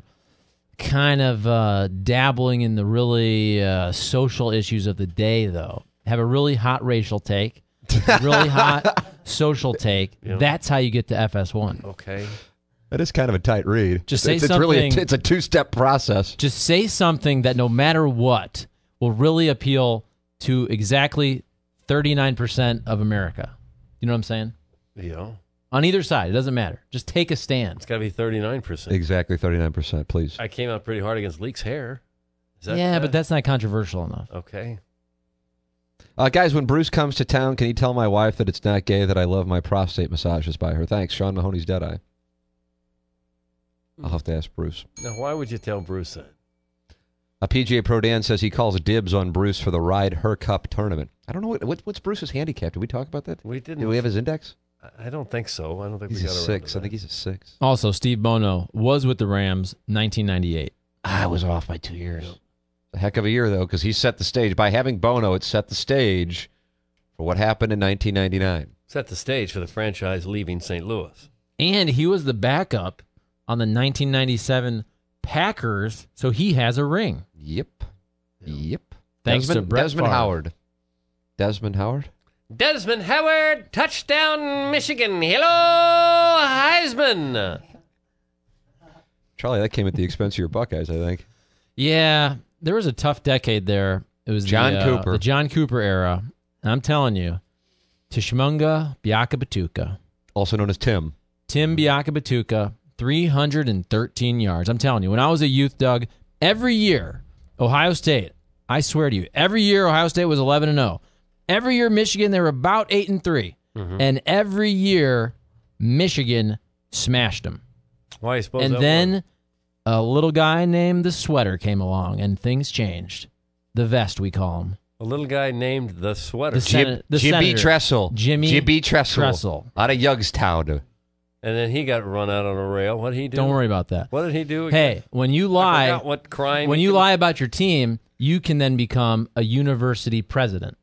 [SPEAKER 3] kind of uh, dabbling in the really uh, social issues of the day, though. Have a really hot racial take, a really hot social take.
[SPEAKER 4] Yeah.
[SPEAKER 3] That's how you get to F S one.
[SPEAKER 4] Okay.
[SPEAKER 2] That is kind of a tight read.
[SPEAKER 3] Just say
[SPEAKER 2] it's, it's really a,
[SPEAKER 3] something-
[SPEAKER 2] it's a two-step process.
[SPEAKER 3] Just say something that no matter what will really appeal to exactly thirty-nine percent of America. You know what I'm saying?
[SPEAKER 4] Yeah.
[SPEAKER 3] On either side, it doesn't matter. Just take a stand.
[SPEAKER 4] It's got to be thirty-nine percent.
[SPEAKER 2] Exactly thirty-nine percent, please.
[SPEAKER 4] I came out pretty hard against Leak's hair. Is that
[SPEAKER 3] Yeah,
[SPEAKER 4] bad?
[SPEAKER 3] but that's not controversial enough.
[SPEAKER 4] Okay.
[SPEAKER 2] Uh, guys, when Bruce comes to town, can you tell my wife that it's not gay that I love my prostate massages by her? Thanks, Sean Mahoney's Deadeye. I'll have to ask Bruce.
[SPEAKER 4] Now, why would you tell Bruce that?
[SPEAKER 2] A P G A Pro Dan says he calls dibs on Bruce for the Ride Her Cup tournament. I don't know what, what what's Bruce's handicap. Did we talk about that?
[SPEAKER 4] We didn't.
[SPEAKER 2] Do we have his index?
[SPEAKER 4] I don't think so. I don't think
[SPEAKER 2] He's
[SPEAKER 4] we
[SPEAKER 2] a
[SPEAKER 4] got around
[SPEAKER 2] six.
[SPEAKER 4] to
[SPEAKER 2] I think he's a six.
[SPEAKER 3] Also, Steve Bono was with the Rams nineteen ninety-eight.
[SPEAKER 2] I was off by two years. A heck of a year, though, because he set the stage. By having Bono, it set the stage for what happened in nineteen ninety-nine.
[SPEAKER 4] Set the stage for the franchise leaving Saint Louis.
[SPEAKER 3] And he was the backup on the nineteen ninety-seven Packers, so he has a ring.
[SPEAKER 2] Yep. Yep.
[SPEAKER 3] Thanks
[SPEAKER 2] Desmond,
[SPEAKER 3] to Brett
[SPEAKER 2] Desmond
[SPEAKER 3] Favre.
[SPEAKER 2] Howard. Desmond Howard?
[SPEAKER 4] Desmond Howard, touchdown, Michigan. Hello, Heisman.
[SPEAKER 2] Charlie, that came at the expense of your Buckeyes, I think.
[SPEAKER 3] Yeah, there was a tough decade there. It was
[SPEAKER 2] John
[SPEAKER 3] the, uh,
[SPEAKER 2] Cooper.
[SPEAKER 3] the John Cooper era. And I'm telling you, Tishmunga Biaka-Batuka.
[SPEAKER 2] Also known as Tim.
[SPEAKER 3] Tim Biaka-Batuka, three hundred thirteen yards. I'm telling you, when I was a youth, Doug, every year, Ohio State, I swear to you, every year Ohio State was eleven and oh. Every year Michigan, they were about eight and three.
[SPEAKER 4] Mhm.
[SPEAKER 3] And every year Michigan smashed them.
[SPEAKER 4] Why you suppose
[SPEAKER 3] And
[SPEAKER 4] that
[SPEAKER 3] then
[SPEAKER 4] was?
[SPEAKER 3] a little guy named the Sweater came along, and things changed. The Vest, we call him.
[SPEAKER 4] A little guy named the Sweater.
[SPEAKER 3] The Sen- the
[SPEAKER 2] Jimmy
[SPEAKER 3] Senator.
[SPEAKER 2] Tressel.
[SPEAKER 3] Jimmy
[SPEAKER 2] Jimmy Tressel.
[SPEAKER 3] Tressel.
[SPEAKER 2] Out of Youngstown.
[SPEAKER 4] And then he got run out on a rail. What did he do?
[SPEAKER 3] Don't worry about that.
[SPEAKER 4] What did he do again?
[SPEAKER 3] Hey, when you lie,
[SPEAKER 4] I forgot what crime
[SPEAKER 3] when
[SPEAKER 4] he
[SPEAKER 3] you
[SPEAKER 4] did.
[SPEAKER 3] lie about your team, you can then become a university president.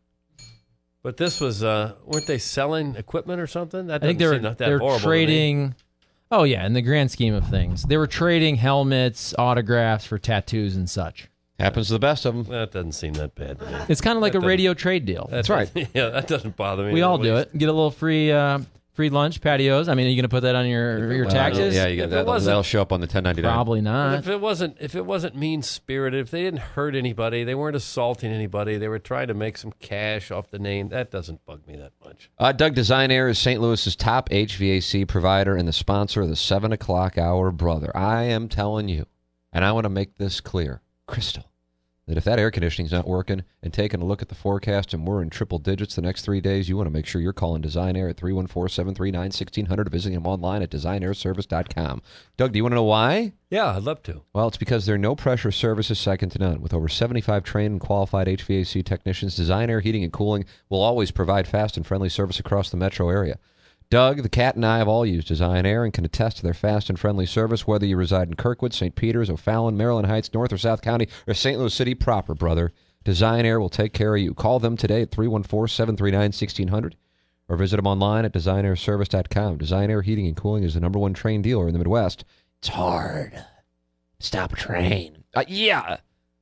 [SPEAKER 4] But this was, uh, weren't they selling equipment or something? That
[SPEAKER 3] I think
[SPEAKER 4] doesn't
[SPEAKER 3] they were
[SPEAKER 4] seem not that
[SPEAKER 3] they're
[SPEAKER 4] horrible to me.
[SPEAKER 3] trading. Oh yeah, in the grand scheme of things, they were trading helmets, autographs for tattoos and such.
[SPEAKER 2] Happens to the best of them.
[SPEAKER 4] That doesn't seem that bad to me.
[SPEAKER 3] It's kind of like
[SPEAKER 4] That
[SPEAKER 3] a
[SPEAKER 4] doesn't-
[SPEAKER 3] radio trade deal.
[SPEAKER 4] that doesn't- Yeah, that doesn't bother me.
[SPEAKER 3] We
[SPEAKER 4] in
[SPEAKER 3] all
[SPEAKER 4] the
[SPEAKER 3] do
[SPEAKER 4] least.
[SPEAKER 3] it. Get a little free uh, free lunch, patios. I mean, are you going to put that on your your
[SPEAKER 2] Well,
[SPEAKER 3] taxes?
[SPEAKER 2] Yeah, you got
[SPEAKER 4] If it
[SPEAKER 2] that.
[SPEAKER 4] wasn't-
[SPEAKER 2] That'll show up on the ten ninety-nine.
[SPEAKER 3] Probably
[SPEAKER 4] But
[SPEAKER 3] not.
[SPEAKER 4] if it wasn't, if it wasn't mean spirited, if they didn't hurt anybody, they weren't assaulting anybody, they were trying to make some cash off the name. That doesn't bug me that much.
[SPEAKER 2] Uh, Doug Design Air is Saint Louis's top H V A C provider and the sponsor of the seven o'clock hour, brother. I am telling you, and I want to make this clear, crystal, that if that air conditioning's not working and taking a look at the forecast and we're in triple digits the next three days, you want to make sure you're calling Design Air at three one four, seven three nine, one six zero zero or visiting them online at design air service dot com. Doug, do you want to know why?
[SPEAKER 4] Yeah, I'd love to.
[SPEAKER 2] Well, it's because their no-pressure service is second to none. With over seventy-five trained and qualified H V A C technicians, Design Air Heating and Cooling will always provide fast and friendly service across the metro area. Doug, the cat, and I have all used Design Air and can attest to their fast and friendly service, whether you reside in Kirkwood, Saint Peters, O'Fallon, Maryland Heights, North or South County, or Saint Louis City proper, brother. Design Air will take care of you. Call them today at three one four, seven three nine, one six zero zero or visit them online at design air service dot com. Design Air Heating and Cooling is the number one train dealer in the Midwest. It's hard. Stop a train. Uh, yeah.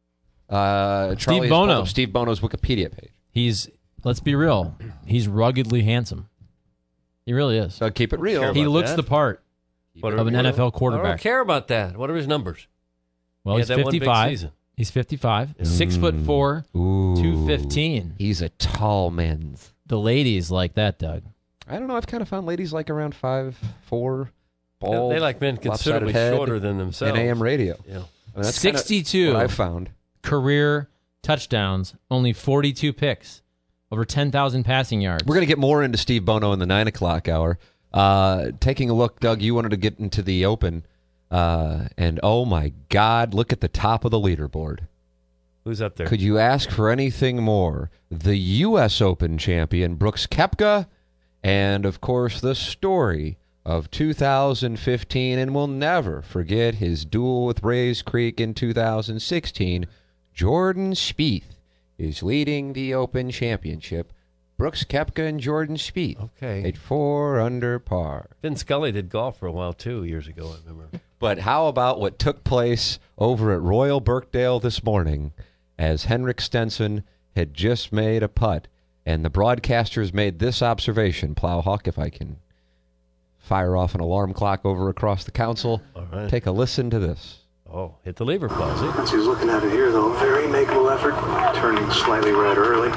[SPEAKER 2] Uh,
[SPEAKER 3] Steve
[SPEAKER 2] Charlie has
[SPEAKER 3] Bono.
[SPEAKER 2] pulled up Steve Bono's Wikipedia page.
[SPEAKER 3] He's let's be real. He's ruggedly handsome. He really is.
[SPEAKER 2] So keep it real.
[SPEAKER 3] He
[SPEAKER 4] about
[SPEAKER 3] looks
[SPEAKER 4] that.
[SPEAKER 3] the part
[SPEAKER 4] What
[SPEAKER 3] of
[SPEAKER 4] are-
[SPEAKER 3] an
[SPEAKER 4] what
[SPEAKER 3] N
[SPEAKER 4] are-
[SPEAKER 3] F L
[SPEAKER 4] I
[SPEAKER 3] quarterback.
[SPEAKER 4] don't care about that. What are his numbers?
[SPEAKER 3] Well,
[SPEAKER 4] He
[SPEAKER 3] he's
[SPEAKER 4] had that one big
[SPEAKER 3] fifty-five.
[SPEAKER 4] season.
[SPEAKER 3] He's fifty-five. Six foot four,
[SPEAKER 2] Ooh.
[SPEAKER 3] two fifteen.
[SPEAKER 2] He's a tall man.
[SPEAKER 3] The ladies like that, Doug.
[SPEAKER 2] I don't know. I've kind of found ladies like around five, four, bald.
[SPEAKER 4] They like men
[SPEAKER 2] lopsided
[SPEAKER 4] considerably
[SPEAKER 2] head,
[SPEAKER 4] shorter than themselves.
[SPEAKER 2] and A M radio.
[SPEAKER 4] Yeah.
[SPEAKER 2] I mean, that's kinda
[SPEAKER 3] sixty-two.
[SPEAKER 2] what I've found.
[SPEAKER 3] Career touchdowns, only forty-two picks, over ten thousand passing yards.
[SPEAKER 2] We're going to get more into Steve Bono in the nine o'clock hour. Uh, taking a look, Doug, you wanted to get into the Open. Uh, and oh my God, look at the top of the leaderboard.
[SPEAKER 4] Who's up there?
[SPEAKER 2] Could you ask for anything more? The U S Open champion, Brooks Koepka, and of course the story of two thousand fifteen, and we'll never forget his duel with Rays Creek in two thousand sixteen. Jordan Spieth is leading the Open Championship. Brooks Koepka and Jordan Spieth
[SPEAKER 4] Okay.
[SPEAKER 2] at four under par.
[SPEAKER 4] Vin Scully did golf for a while, too, years ago, I remember.
[SPEAKER 2] But how about what took place over at Royal Birkdale this morning as Henrik Stenson had just made a putt, and the broadcasters made this observation. Plowhawk, if I can fire off an alarm clock over across the council,
[SPEAKER 4] All right.
[SPEAKER 2] take a listen to this.
[SPEAKER 4] Oh, hit the lever, Plowsy.
[SPEAKER 6] As he's looking at it here, though, very makeable effort, turning slightly red early.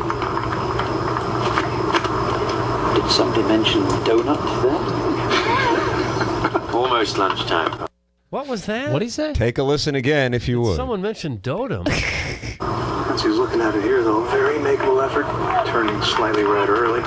[SPEAKER 11] Did somebody mention donut there?
[SPEAKER 14] Almost lunchtime.
[SPEAKER 4] What was that?
[SPEAKER 3] What'd he say?
[SPEAKER 2] Take a listen again, if you would.
[SPEAKER 4] Someone mentioned Dotem.
[SPEAKER 6] As he's looking at it here, though, very makeable effort, turning slightly red early.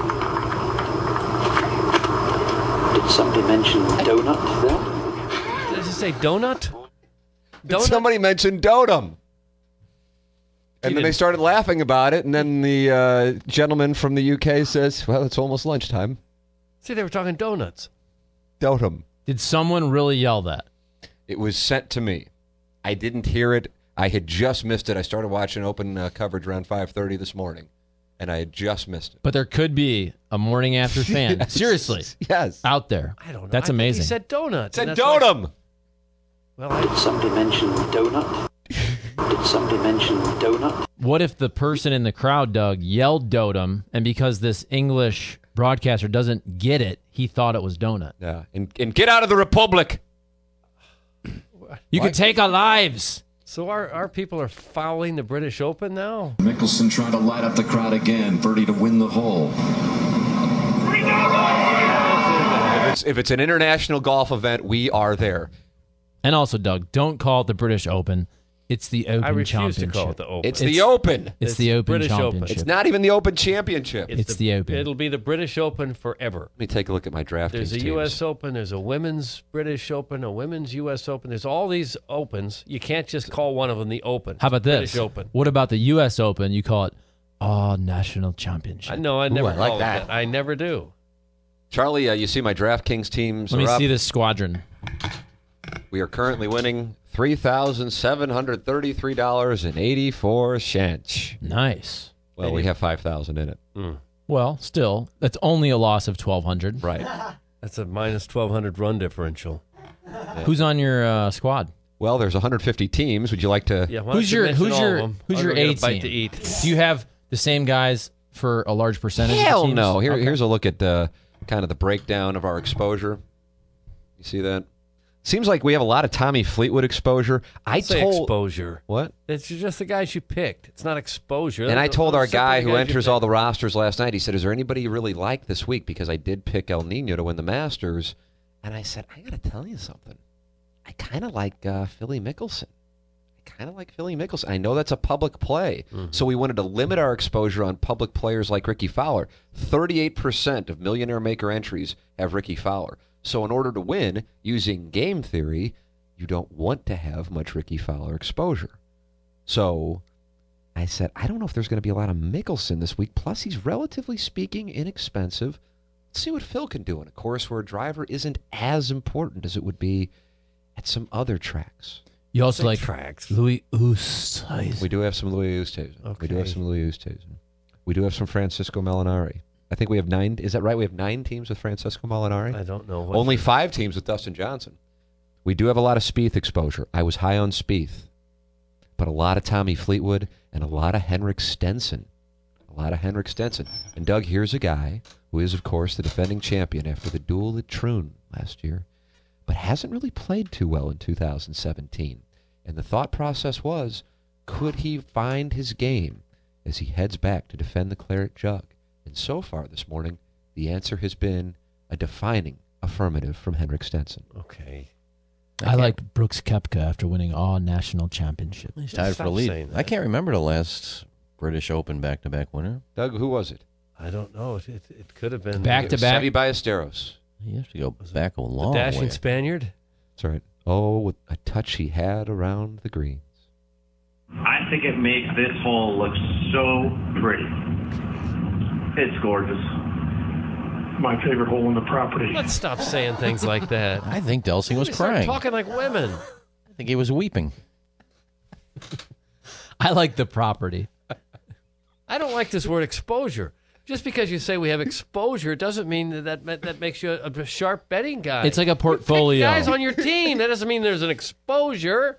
[SPEAKER 11] Did somebody mention donut there?
[SPEAKER 4] Did you say donut?
[SPEAKER 2] Did somebody mentioned Dotem? And then they
[SPEAKER 4] didn't.
[SPEAKER 2] started laughing about it, and then the uh, gentleman from the U K says, well, it's almost lunchtime.
[SPEAKER 4] See, they were talking donuts.
[SPEAKER 2] Dotem.
[SPEAKER 3] Did someone really yell that?
[SPEAKER 2] It was sent to me. I didn't hear it. I had just missed it. I started watching Open uh, coverage around five thirty this morning, and I had just missed it.
[SPEAKER 3] But there could be a morning after fan.
[SPEAKER 2] Yes.
[SPEAKER 3] Seriously.
[SPEAKER 2] Yes.
[SPEAKER 3] Out there.
[SPEAKER 4] I don't know.
[SPEAKER 3] That's
[SPEAKER 4] I think
[SPEAKER 3] amazing.
[SPEAKER 4] He said donuts.
[SPEAKER 2] Said
[SPEAKER 4] and that's
[SPEAKER 2] dotum.
[SPEAKER 4] like- well, I,
[SPEAKER 14] Did somebody mention donut? Did somebody mention donut?
[SPEAKER 3] What if the person in the crowd, Doug, yelled dotum, and because this English broadcaster doesn't get it, he thought it was donut?
[SPEAKER 2] Yeah. And, and get out of the Republic.
[SPEAKER 3] You could take our lives.
[SPEAKER 4] so our, our people are fouling the British Open now?
[SPEAKER 16] Mickelson trying to light up the crowd again. Birdie to win the hole.
[SPEAKER 2] If it's, if it's an international golf event, we are there.
[SPEAKER 3] And also, Doug, don't call it the British Open. It's the Open
[SPEAKER 4] I refuse
[SPEAKER 3] Championship.
[SPEAKER 4] to call it the Open.
[SPEAKER 2] It's, the Open.
[SPEAKER 3] It's,
[SPEAKER 4] It's
[SPEAKER 3] the Open
[SPEAKER 4] British Open.
[SPEAKER 3] Championship.
[SPEAKER 2] It's not even the Open Championship.
[SPEAKER 3] It's the Open.
[SPEAKER 4] It'll be the British Open forever.
[SPEAKER 2] Let me take a look at my DraftKings
[SPEAKER 4] There's a
[SPEAKER 2] teams.
[SPEAKER 4] U S Open, there's a women's British Open, a women's U S Open. There's all these Opens. You can't just call one of them the Open.
[SPEAKER 3] How about
[SPEAKER 4] British
[SPEAKER 3] this?
[SPEAKER 4] Open.
[SPEAKER 3] What about the U S Open? You call it All National Championship.
[SPEAKER 4] I know, I
[SPEAKER 2] Ooh,
[SPEAKER 4] never
[SPEAKER 2] I like
[SPEAKER 4] call it
[SPEAKER 2] that.
[SPEAKER 4] I never do.
[SPEAKER 2] Charlie, uh, you see my DraftKings teams
[SPEAKER 3] Let me
[SPEAKER 2] are up.
[SPEAKER 3] see this squadron.
[SPEAKER 2] We are currently winning three thousand seven hundred thirty-three dollars and eighty-four cents.
[SPEAKER 3] Nice.
[SPEAKER 2] Well, we have five thousand in it.
[SPEAKER 4] Mm.
[SPEAKER 3] Well, still, that's only a loss of twelve hundred.
[SPEAKER 2] Right.
[SPEAKER 4] That's a minus twelve hundred run differential.
[SPEAKER 3] Who's on your uh, squad?
[SPEAKER 2] Well, there's one hundred fifty teams. Would you like to?
[SPEAKER 4] Yeah, why
[SPEAKER 3] Who's
[SPEAKER 4] don't you
[SPEAKER 3] your
[SPEAKER 4] mention
[SPEAKER 3] Who's
[SPEAKER 4] all of
[SPEAKER 3] your
[SPEAKER 4] them?
[SPEAKER 3] Who's
[SPEAKER 4] I'll
[SPEAKER 3] your
[SPEAKER 4] go get
[SPEAKER 3] A
[SPEAKER 4] a bite
[SPEAKER 3] team?
[SPEAKER 4] to eat.
[SPEAKER 3] Do you have the same guys for a large percentage? of the
[SPEAKER 2] Hell
[SPEAKER 3] teams?
[SPEAKER 2] no. Here,
[SPEAKER 3] Okay.
[SPEAKER 2] Here's a look at uh, kind of the breakdown of our exposure. You see that? Seems like we have a lot of Tommy Fleetwood exposure. I
[SPEAKER 4] Don't say
[SPEAKER 2] told
[SPEAKER 4] exposure.
[SPEAKER 2] What?
[SPEAKER 4] It's just the guys you picked. It's not exposure.
[SPEAKER 2] And I
[SPEAKER 4] Those-
[SPEAKER 2] told
[SPEAKER 4] those
[SPEAKER 2] our
[SPEAKER 4] simply
[SPEAKER 2] guy
[SPEAKER 4] the
[SPEAKER 2] who
[SPEAKER 4] guys you
[SPEAKER 2] enters
[SPEAKER 4] picked.
[SPEAKER 2] all the rosters last night, he said, is there anybody you really like this week? Because I did pick El Nino to win the Masters. And I said, I got to tell you something. I kind of like uh, Philly Mickelson. I kind of like Philly Mickelson. I know that's a public play.
[SPEAKER 4] Mm-hmm.
[SPEAKER 2] So we wanted to limit our exposure on public players like Ricky Fowler. thirty-eight percent of Millionaire Maker entries have Ricky Fowler. So in order to win, using game theory, you don't want to have much Ricky Fowler exposure. So I said, I don't know if there's going to be a lot of Mickelson this week. Plus, he's relatively speaking inexpensive. Let's see what Phil can do on a course where a driver isn't as important as it would be at some other tracks.
[SPEAKER 3] You also
[SPEAKER 4] Big
[SPEAKER 3] like
[SPEAKER 4] tracks.
[SPEAKER 3] Louis Oosthuizen.
[SPEAKER 2] We do have some Louis Oosthuizen. We do have
[SPEAKER 4] Okay.
[SPEAKER 2] some Louis Oosthuizen. We do have some Francisco Molinari. I think we have nine. Is that right? We have nine teams with Francisco Molinari?
[SPEAKER 4] I don't know. What
[SPEAKER 2] Only five teams with Dustin Johnson. We do have a lot of Spieth exposure. I was high on Spieth. But a lot of Tommy Fleetwood and a lot of Henrik Stenson. A lot of Henrik Stenson. And Doug, here's a guy who is, of course, the defending champion after the duel at Troon last year, but hasn't really played too well in two thousand seventeen. And the thought process was, could he find his game as he heads back to defend the Claret Jug? And so far this morning, the answer has been a defining affirmative from Henrik Stenson.
[SPEAKER 4] Okay.
[SPEAKER 3] I, I liked Brooks Koepka after winning all national championship.
[SPEAKER 9] He's tied for the lead. I can't remember the last British Open back-to-back winner.
[SPEAKER 2] Doug, who was it?
[SPEAKER 4] I don't know. It, it, it could have been
[SPEAKER 3] Back to back.
[SPEAKER 2] Seve Ballesteros.
[SPEAKER 9] You have to go back a long
[SPEAKER 4] the dashing
[SPEAKER 9] way.
[SPEAKER 4] Spaniard.
[SPEAKER 2] That's right. Oh, with a touch he had around the greens.
[SPEAKER 17] I think it makes this hole look so pretty. It's gorgeous.
[SPEAKER 12] My favorite hole in the property.
[SPEAKER 4] Let's stop saying things like that.
[SPEAKER 9] I think Delsing was
[SPEAKER 4] We start
[SPEAKER 9] crying.
[SPEAKER 4] talking like women.
[SPEAKER 9] I think he was weeping.
[SPEAKER 3] I like the property.
[SPEAKER 4] I don't like this word exposure. Just because you say we have exposure doesn't mean that that, that makes you a, a sharp betting guy.
[SPEAKER 3] It's like a portfolio.
[SPEAKER 4] You pick guys on your team. That doesn't mean there's an exposure.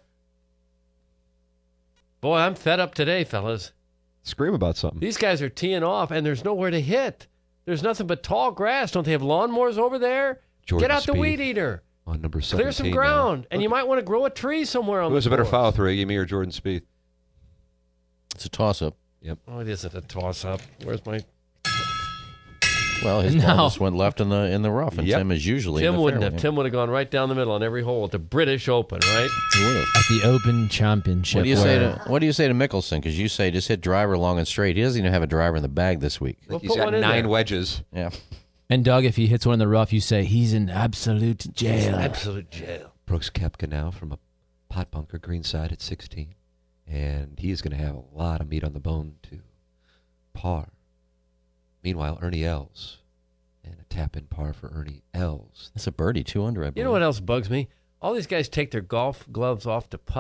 [SPEAKER 4] Boy, I'm fed up today, fellas.
[SPEAKER 2] Scream about something.
[SPEAKER 4] These guys are teeing off, and there's nowhere to hit. There's nothing but tall grass. Don't they have lawnmowers over there?
[SPEAKER 2] Jordan
[SPEAKER 4] Get out the
[SPEAKER 2] Spieth
[SPEAKER 4] weed eater.
[SPEAKER 2] On number seventeen.
[SPEAKER 4] Clear some ground, and you might want to grow a tree somewhere on
[SPEAKER 2] Who
[SPEAKER 4] the
[SPEAKER 2] was a better
[SPEAKER 4] course.
[SPEAKER 2] follow through, Iggy, me or Jordan Spieth?
[SPEAKER 9] It's a toss-up.
[SPEAKER 2] Yep.
[SPEAKER 4] Oh, it isn't a toss-up. Where's my...
[SPEAKER 9] Well, his
[SPEAKER 3] No.
[SPEAKER 9] ball just went left in the in the rough, and
[SPEAKER 2] Yep.
[SPEAKER 9] Tim is usually
[SPEAKER 4] Tim
[SPEAKER 9] in the
[SPEAKER 4] wouldn't
[SPEAKER 9] fairway.
[SPEAKER 4] have. Tim would have gone right down the middle on every hole at the British Open, right?
[SPEAKER 9] He would have.
[SPEAKER 3] At the Open Championship.
[SPEAKER 9] What do you say
[SPEAKER 3] where-
[SPEAKER 9] to What do you say to Mickelson? Because you say just hit driver long and straight. He doesn't even have a driver in the bag this week.
[SPEAKER 4] Well,
[SPEAKER 2] He's
[SPEAKER 4] put
[SPEAKER 2] got
[SPEAKER 4] one in
[SPEAKER 2] nine
[SPEAKER 4] there.
[SPEAKER 2] wedges.
[SPEAKER 9] Yeah.
[SPEAKER 3] And Doug, if he hits one in the rough, you say he's in absolute jail.
[SPEAKER 4] Absolute jail.
[SPEAKER 2] Brooks Koepka now from a pot bunker greenside at sixteen. And he is going to have a lot of meat on the bone to par. Meanwhile, Ernie Els. And a tap-in par for Ernie Els.
[SPEAKER 9] That's a birdie, two under, I believe.
[SPEAKER 4] You know what else bugs me? All these guys take their golf gloves off to putt.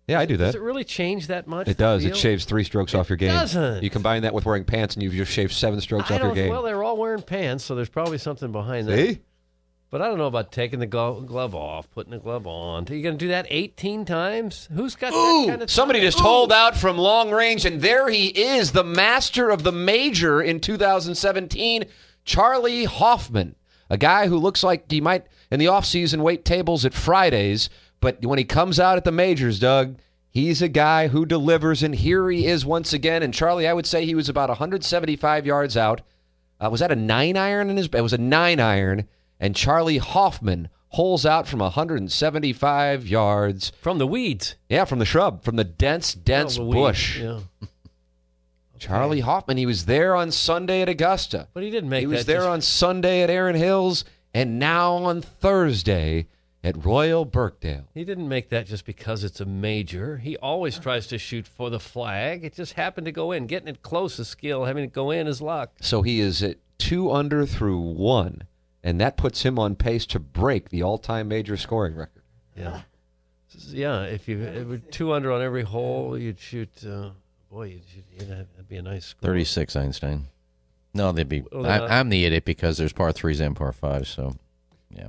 [SPEAKER 2] Yeah, I do that.
[SPEAKER 4] Does it really change that much?
[SPEAKER 2] It does.
[SPEAKER 4] the
[SPEAKER 2] It
[SPEAKER 4] field?
[SPEAKER 2] shaves three strokes
[SPEAKER 4] It
[SPEAKER 2] off your game.
[SPEAKER 4] doesn't.
[SPEAKER 2] You combine that with wearing pants, and you've just shaved seven strokes
[SPEAKER 4] I
[SPEAKER 2] off your
[SPEAKER 4] don't-
[SPEAKER 2] game.
[SPEAKER 4] Well, they're all wearing pants, so there's probably something behind that.
[SPEAKER 2] See?
[SPEAKER 4] But I don't know about taking the glove, glove off, putting the glove on. Are you going to do that eighteen times? Who's got
[SPEAKER 2] Ooh,
[SPEAKER 4] that kind of
[SPEAKER 2] somebody
[SPEAKER 4] time?
[SPEAKER 2] just holed out from long range, and there he is, the master of the major in two thousand seventeen, Charlie Hoffman, a guy who looks like he might, in the offseason, wait tables at Fridays, but when he comes out at the majors, Doug, he's a guy who delivers, and here he is once again. And Charlie, I would say he was about one hundred seventy-five yards out. Uh, was that a nine iron in his? It was a nine iron. And Charlie Hoffman holes out from one hundred seventy-five yards.
[SPEAKER 4] From the weeds.
[SPEAKER 2] Yeah, from the shrub, from the dense, dense
[SPEAKER 4] Oh, the weed,
[SPEAKER 2] bush.
[SPEAKER 4] Yeah.
[SPEAKER 2] Charlie Hoffman, he was there on Sunday at Augusta.
[SPEAKER 4] But he didn't make
[SPEAKER 2] He was
[SPEAKER 4] that
[SPEAKER 2] there
[SPEAKER 4] just-
[SPEAKER 2] on Sunday at Erin Hills, and now on Thursday at Royal Birkdale.
[SPEAKER 4] He didn't make that just because it's a major. He always tries to shoot for the flag. It just happened to go in. Getting it close is skill. Having it go in is luck.
[SPEAKER 2] So he is at two under through one, and that puts him on pace to break the all-time major scoring record.
[SPEAKER 4] Yeah. Yeah, if you it would two under on every hole, you'd shoot, uh, boy, you'd shoot, you'd have, that'd be a nice score.
[SPEAKER 9] thirty-six, Einstein. No, they'd be.
[SPEAKER 4] Well, they're
[SPEAKER 9] I,
[SPEAKER 4] not-
[SPEAKER 9] I'm the idiot because there's par threes and par fives, so, yeah.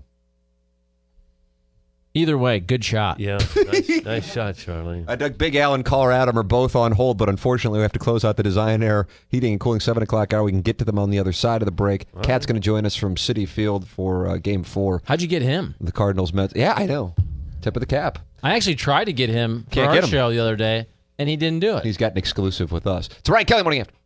[SPEAKER 3] Either way, good shot.
[SPEAKER 4] Yeah, nice, nice shot, Charlie.
[SPEAKER 2] Uh, Doug, Big Al and Caller Adam are both on hold, but unfortunately we have to close out the Design Air Heating and Cooling seven o'clock hour. We can get to them on the other side of the break.
[SPEAKER 3] All
[SPEAKER 2] Cat's
[SPEAKER 3] right.
[SPEAKER 2] going to join us from Citi Field for uh, Game four.
[SPEAKER 3] How'd you get him?
[SPEAKER 2] The Cardinals Mets. Yeah, I know. Tip of the cap.
[SPEAKER 3] I actually tried to get him for
[SPEAKER 2] Can't
[SPEAKER 3] our
[SPEAKER 2] get him.
[SPEAKER 3] show the other day, and he didn't do it.
[SPEAKER 2] He's got an exclusive with us. It's Ryan Kelly Morning After.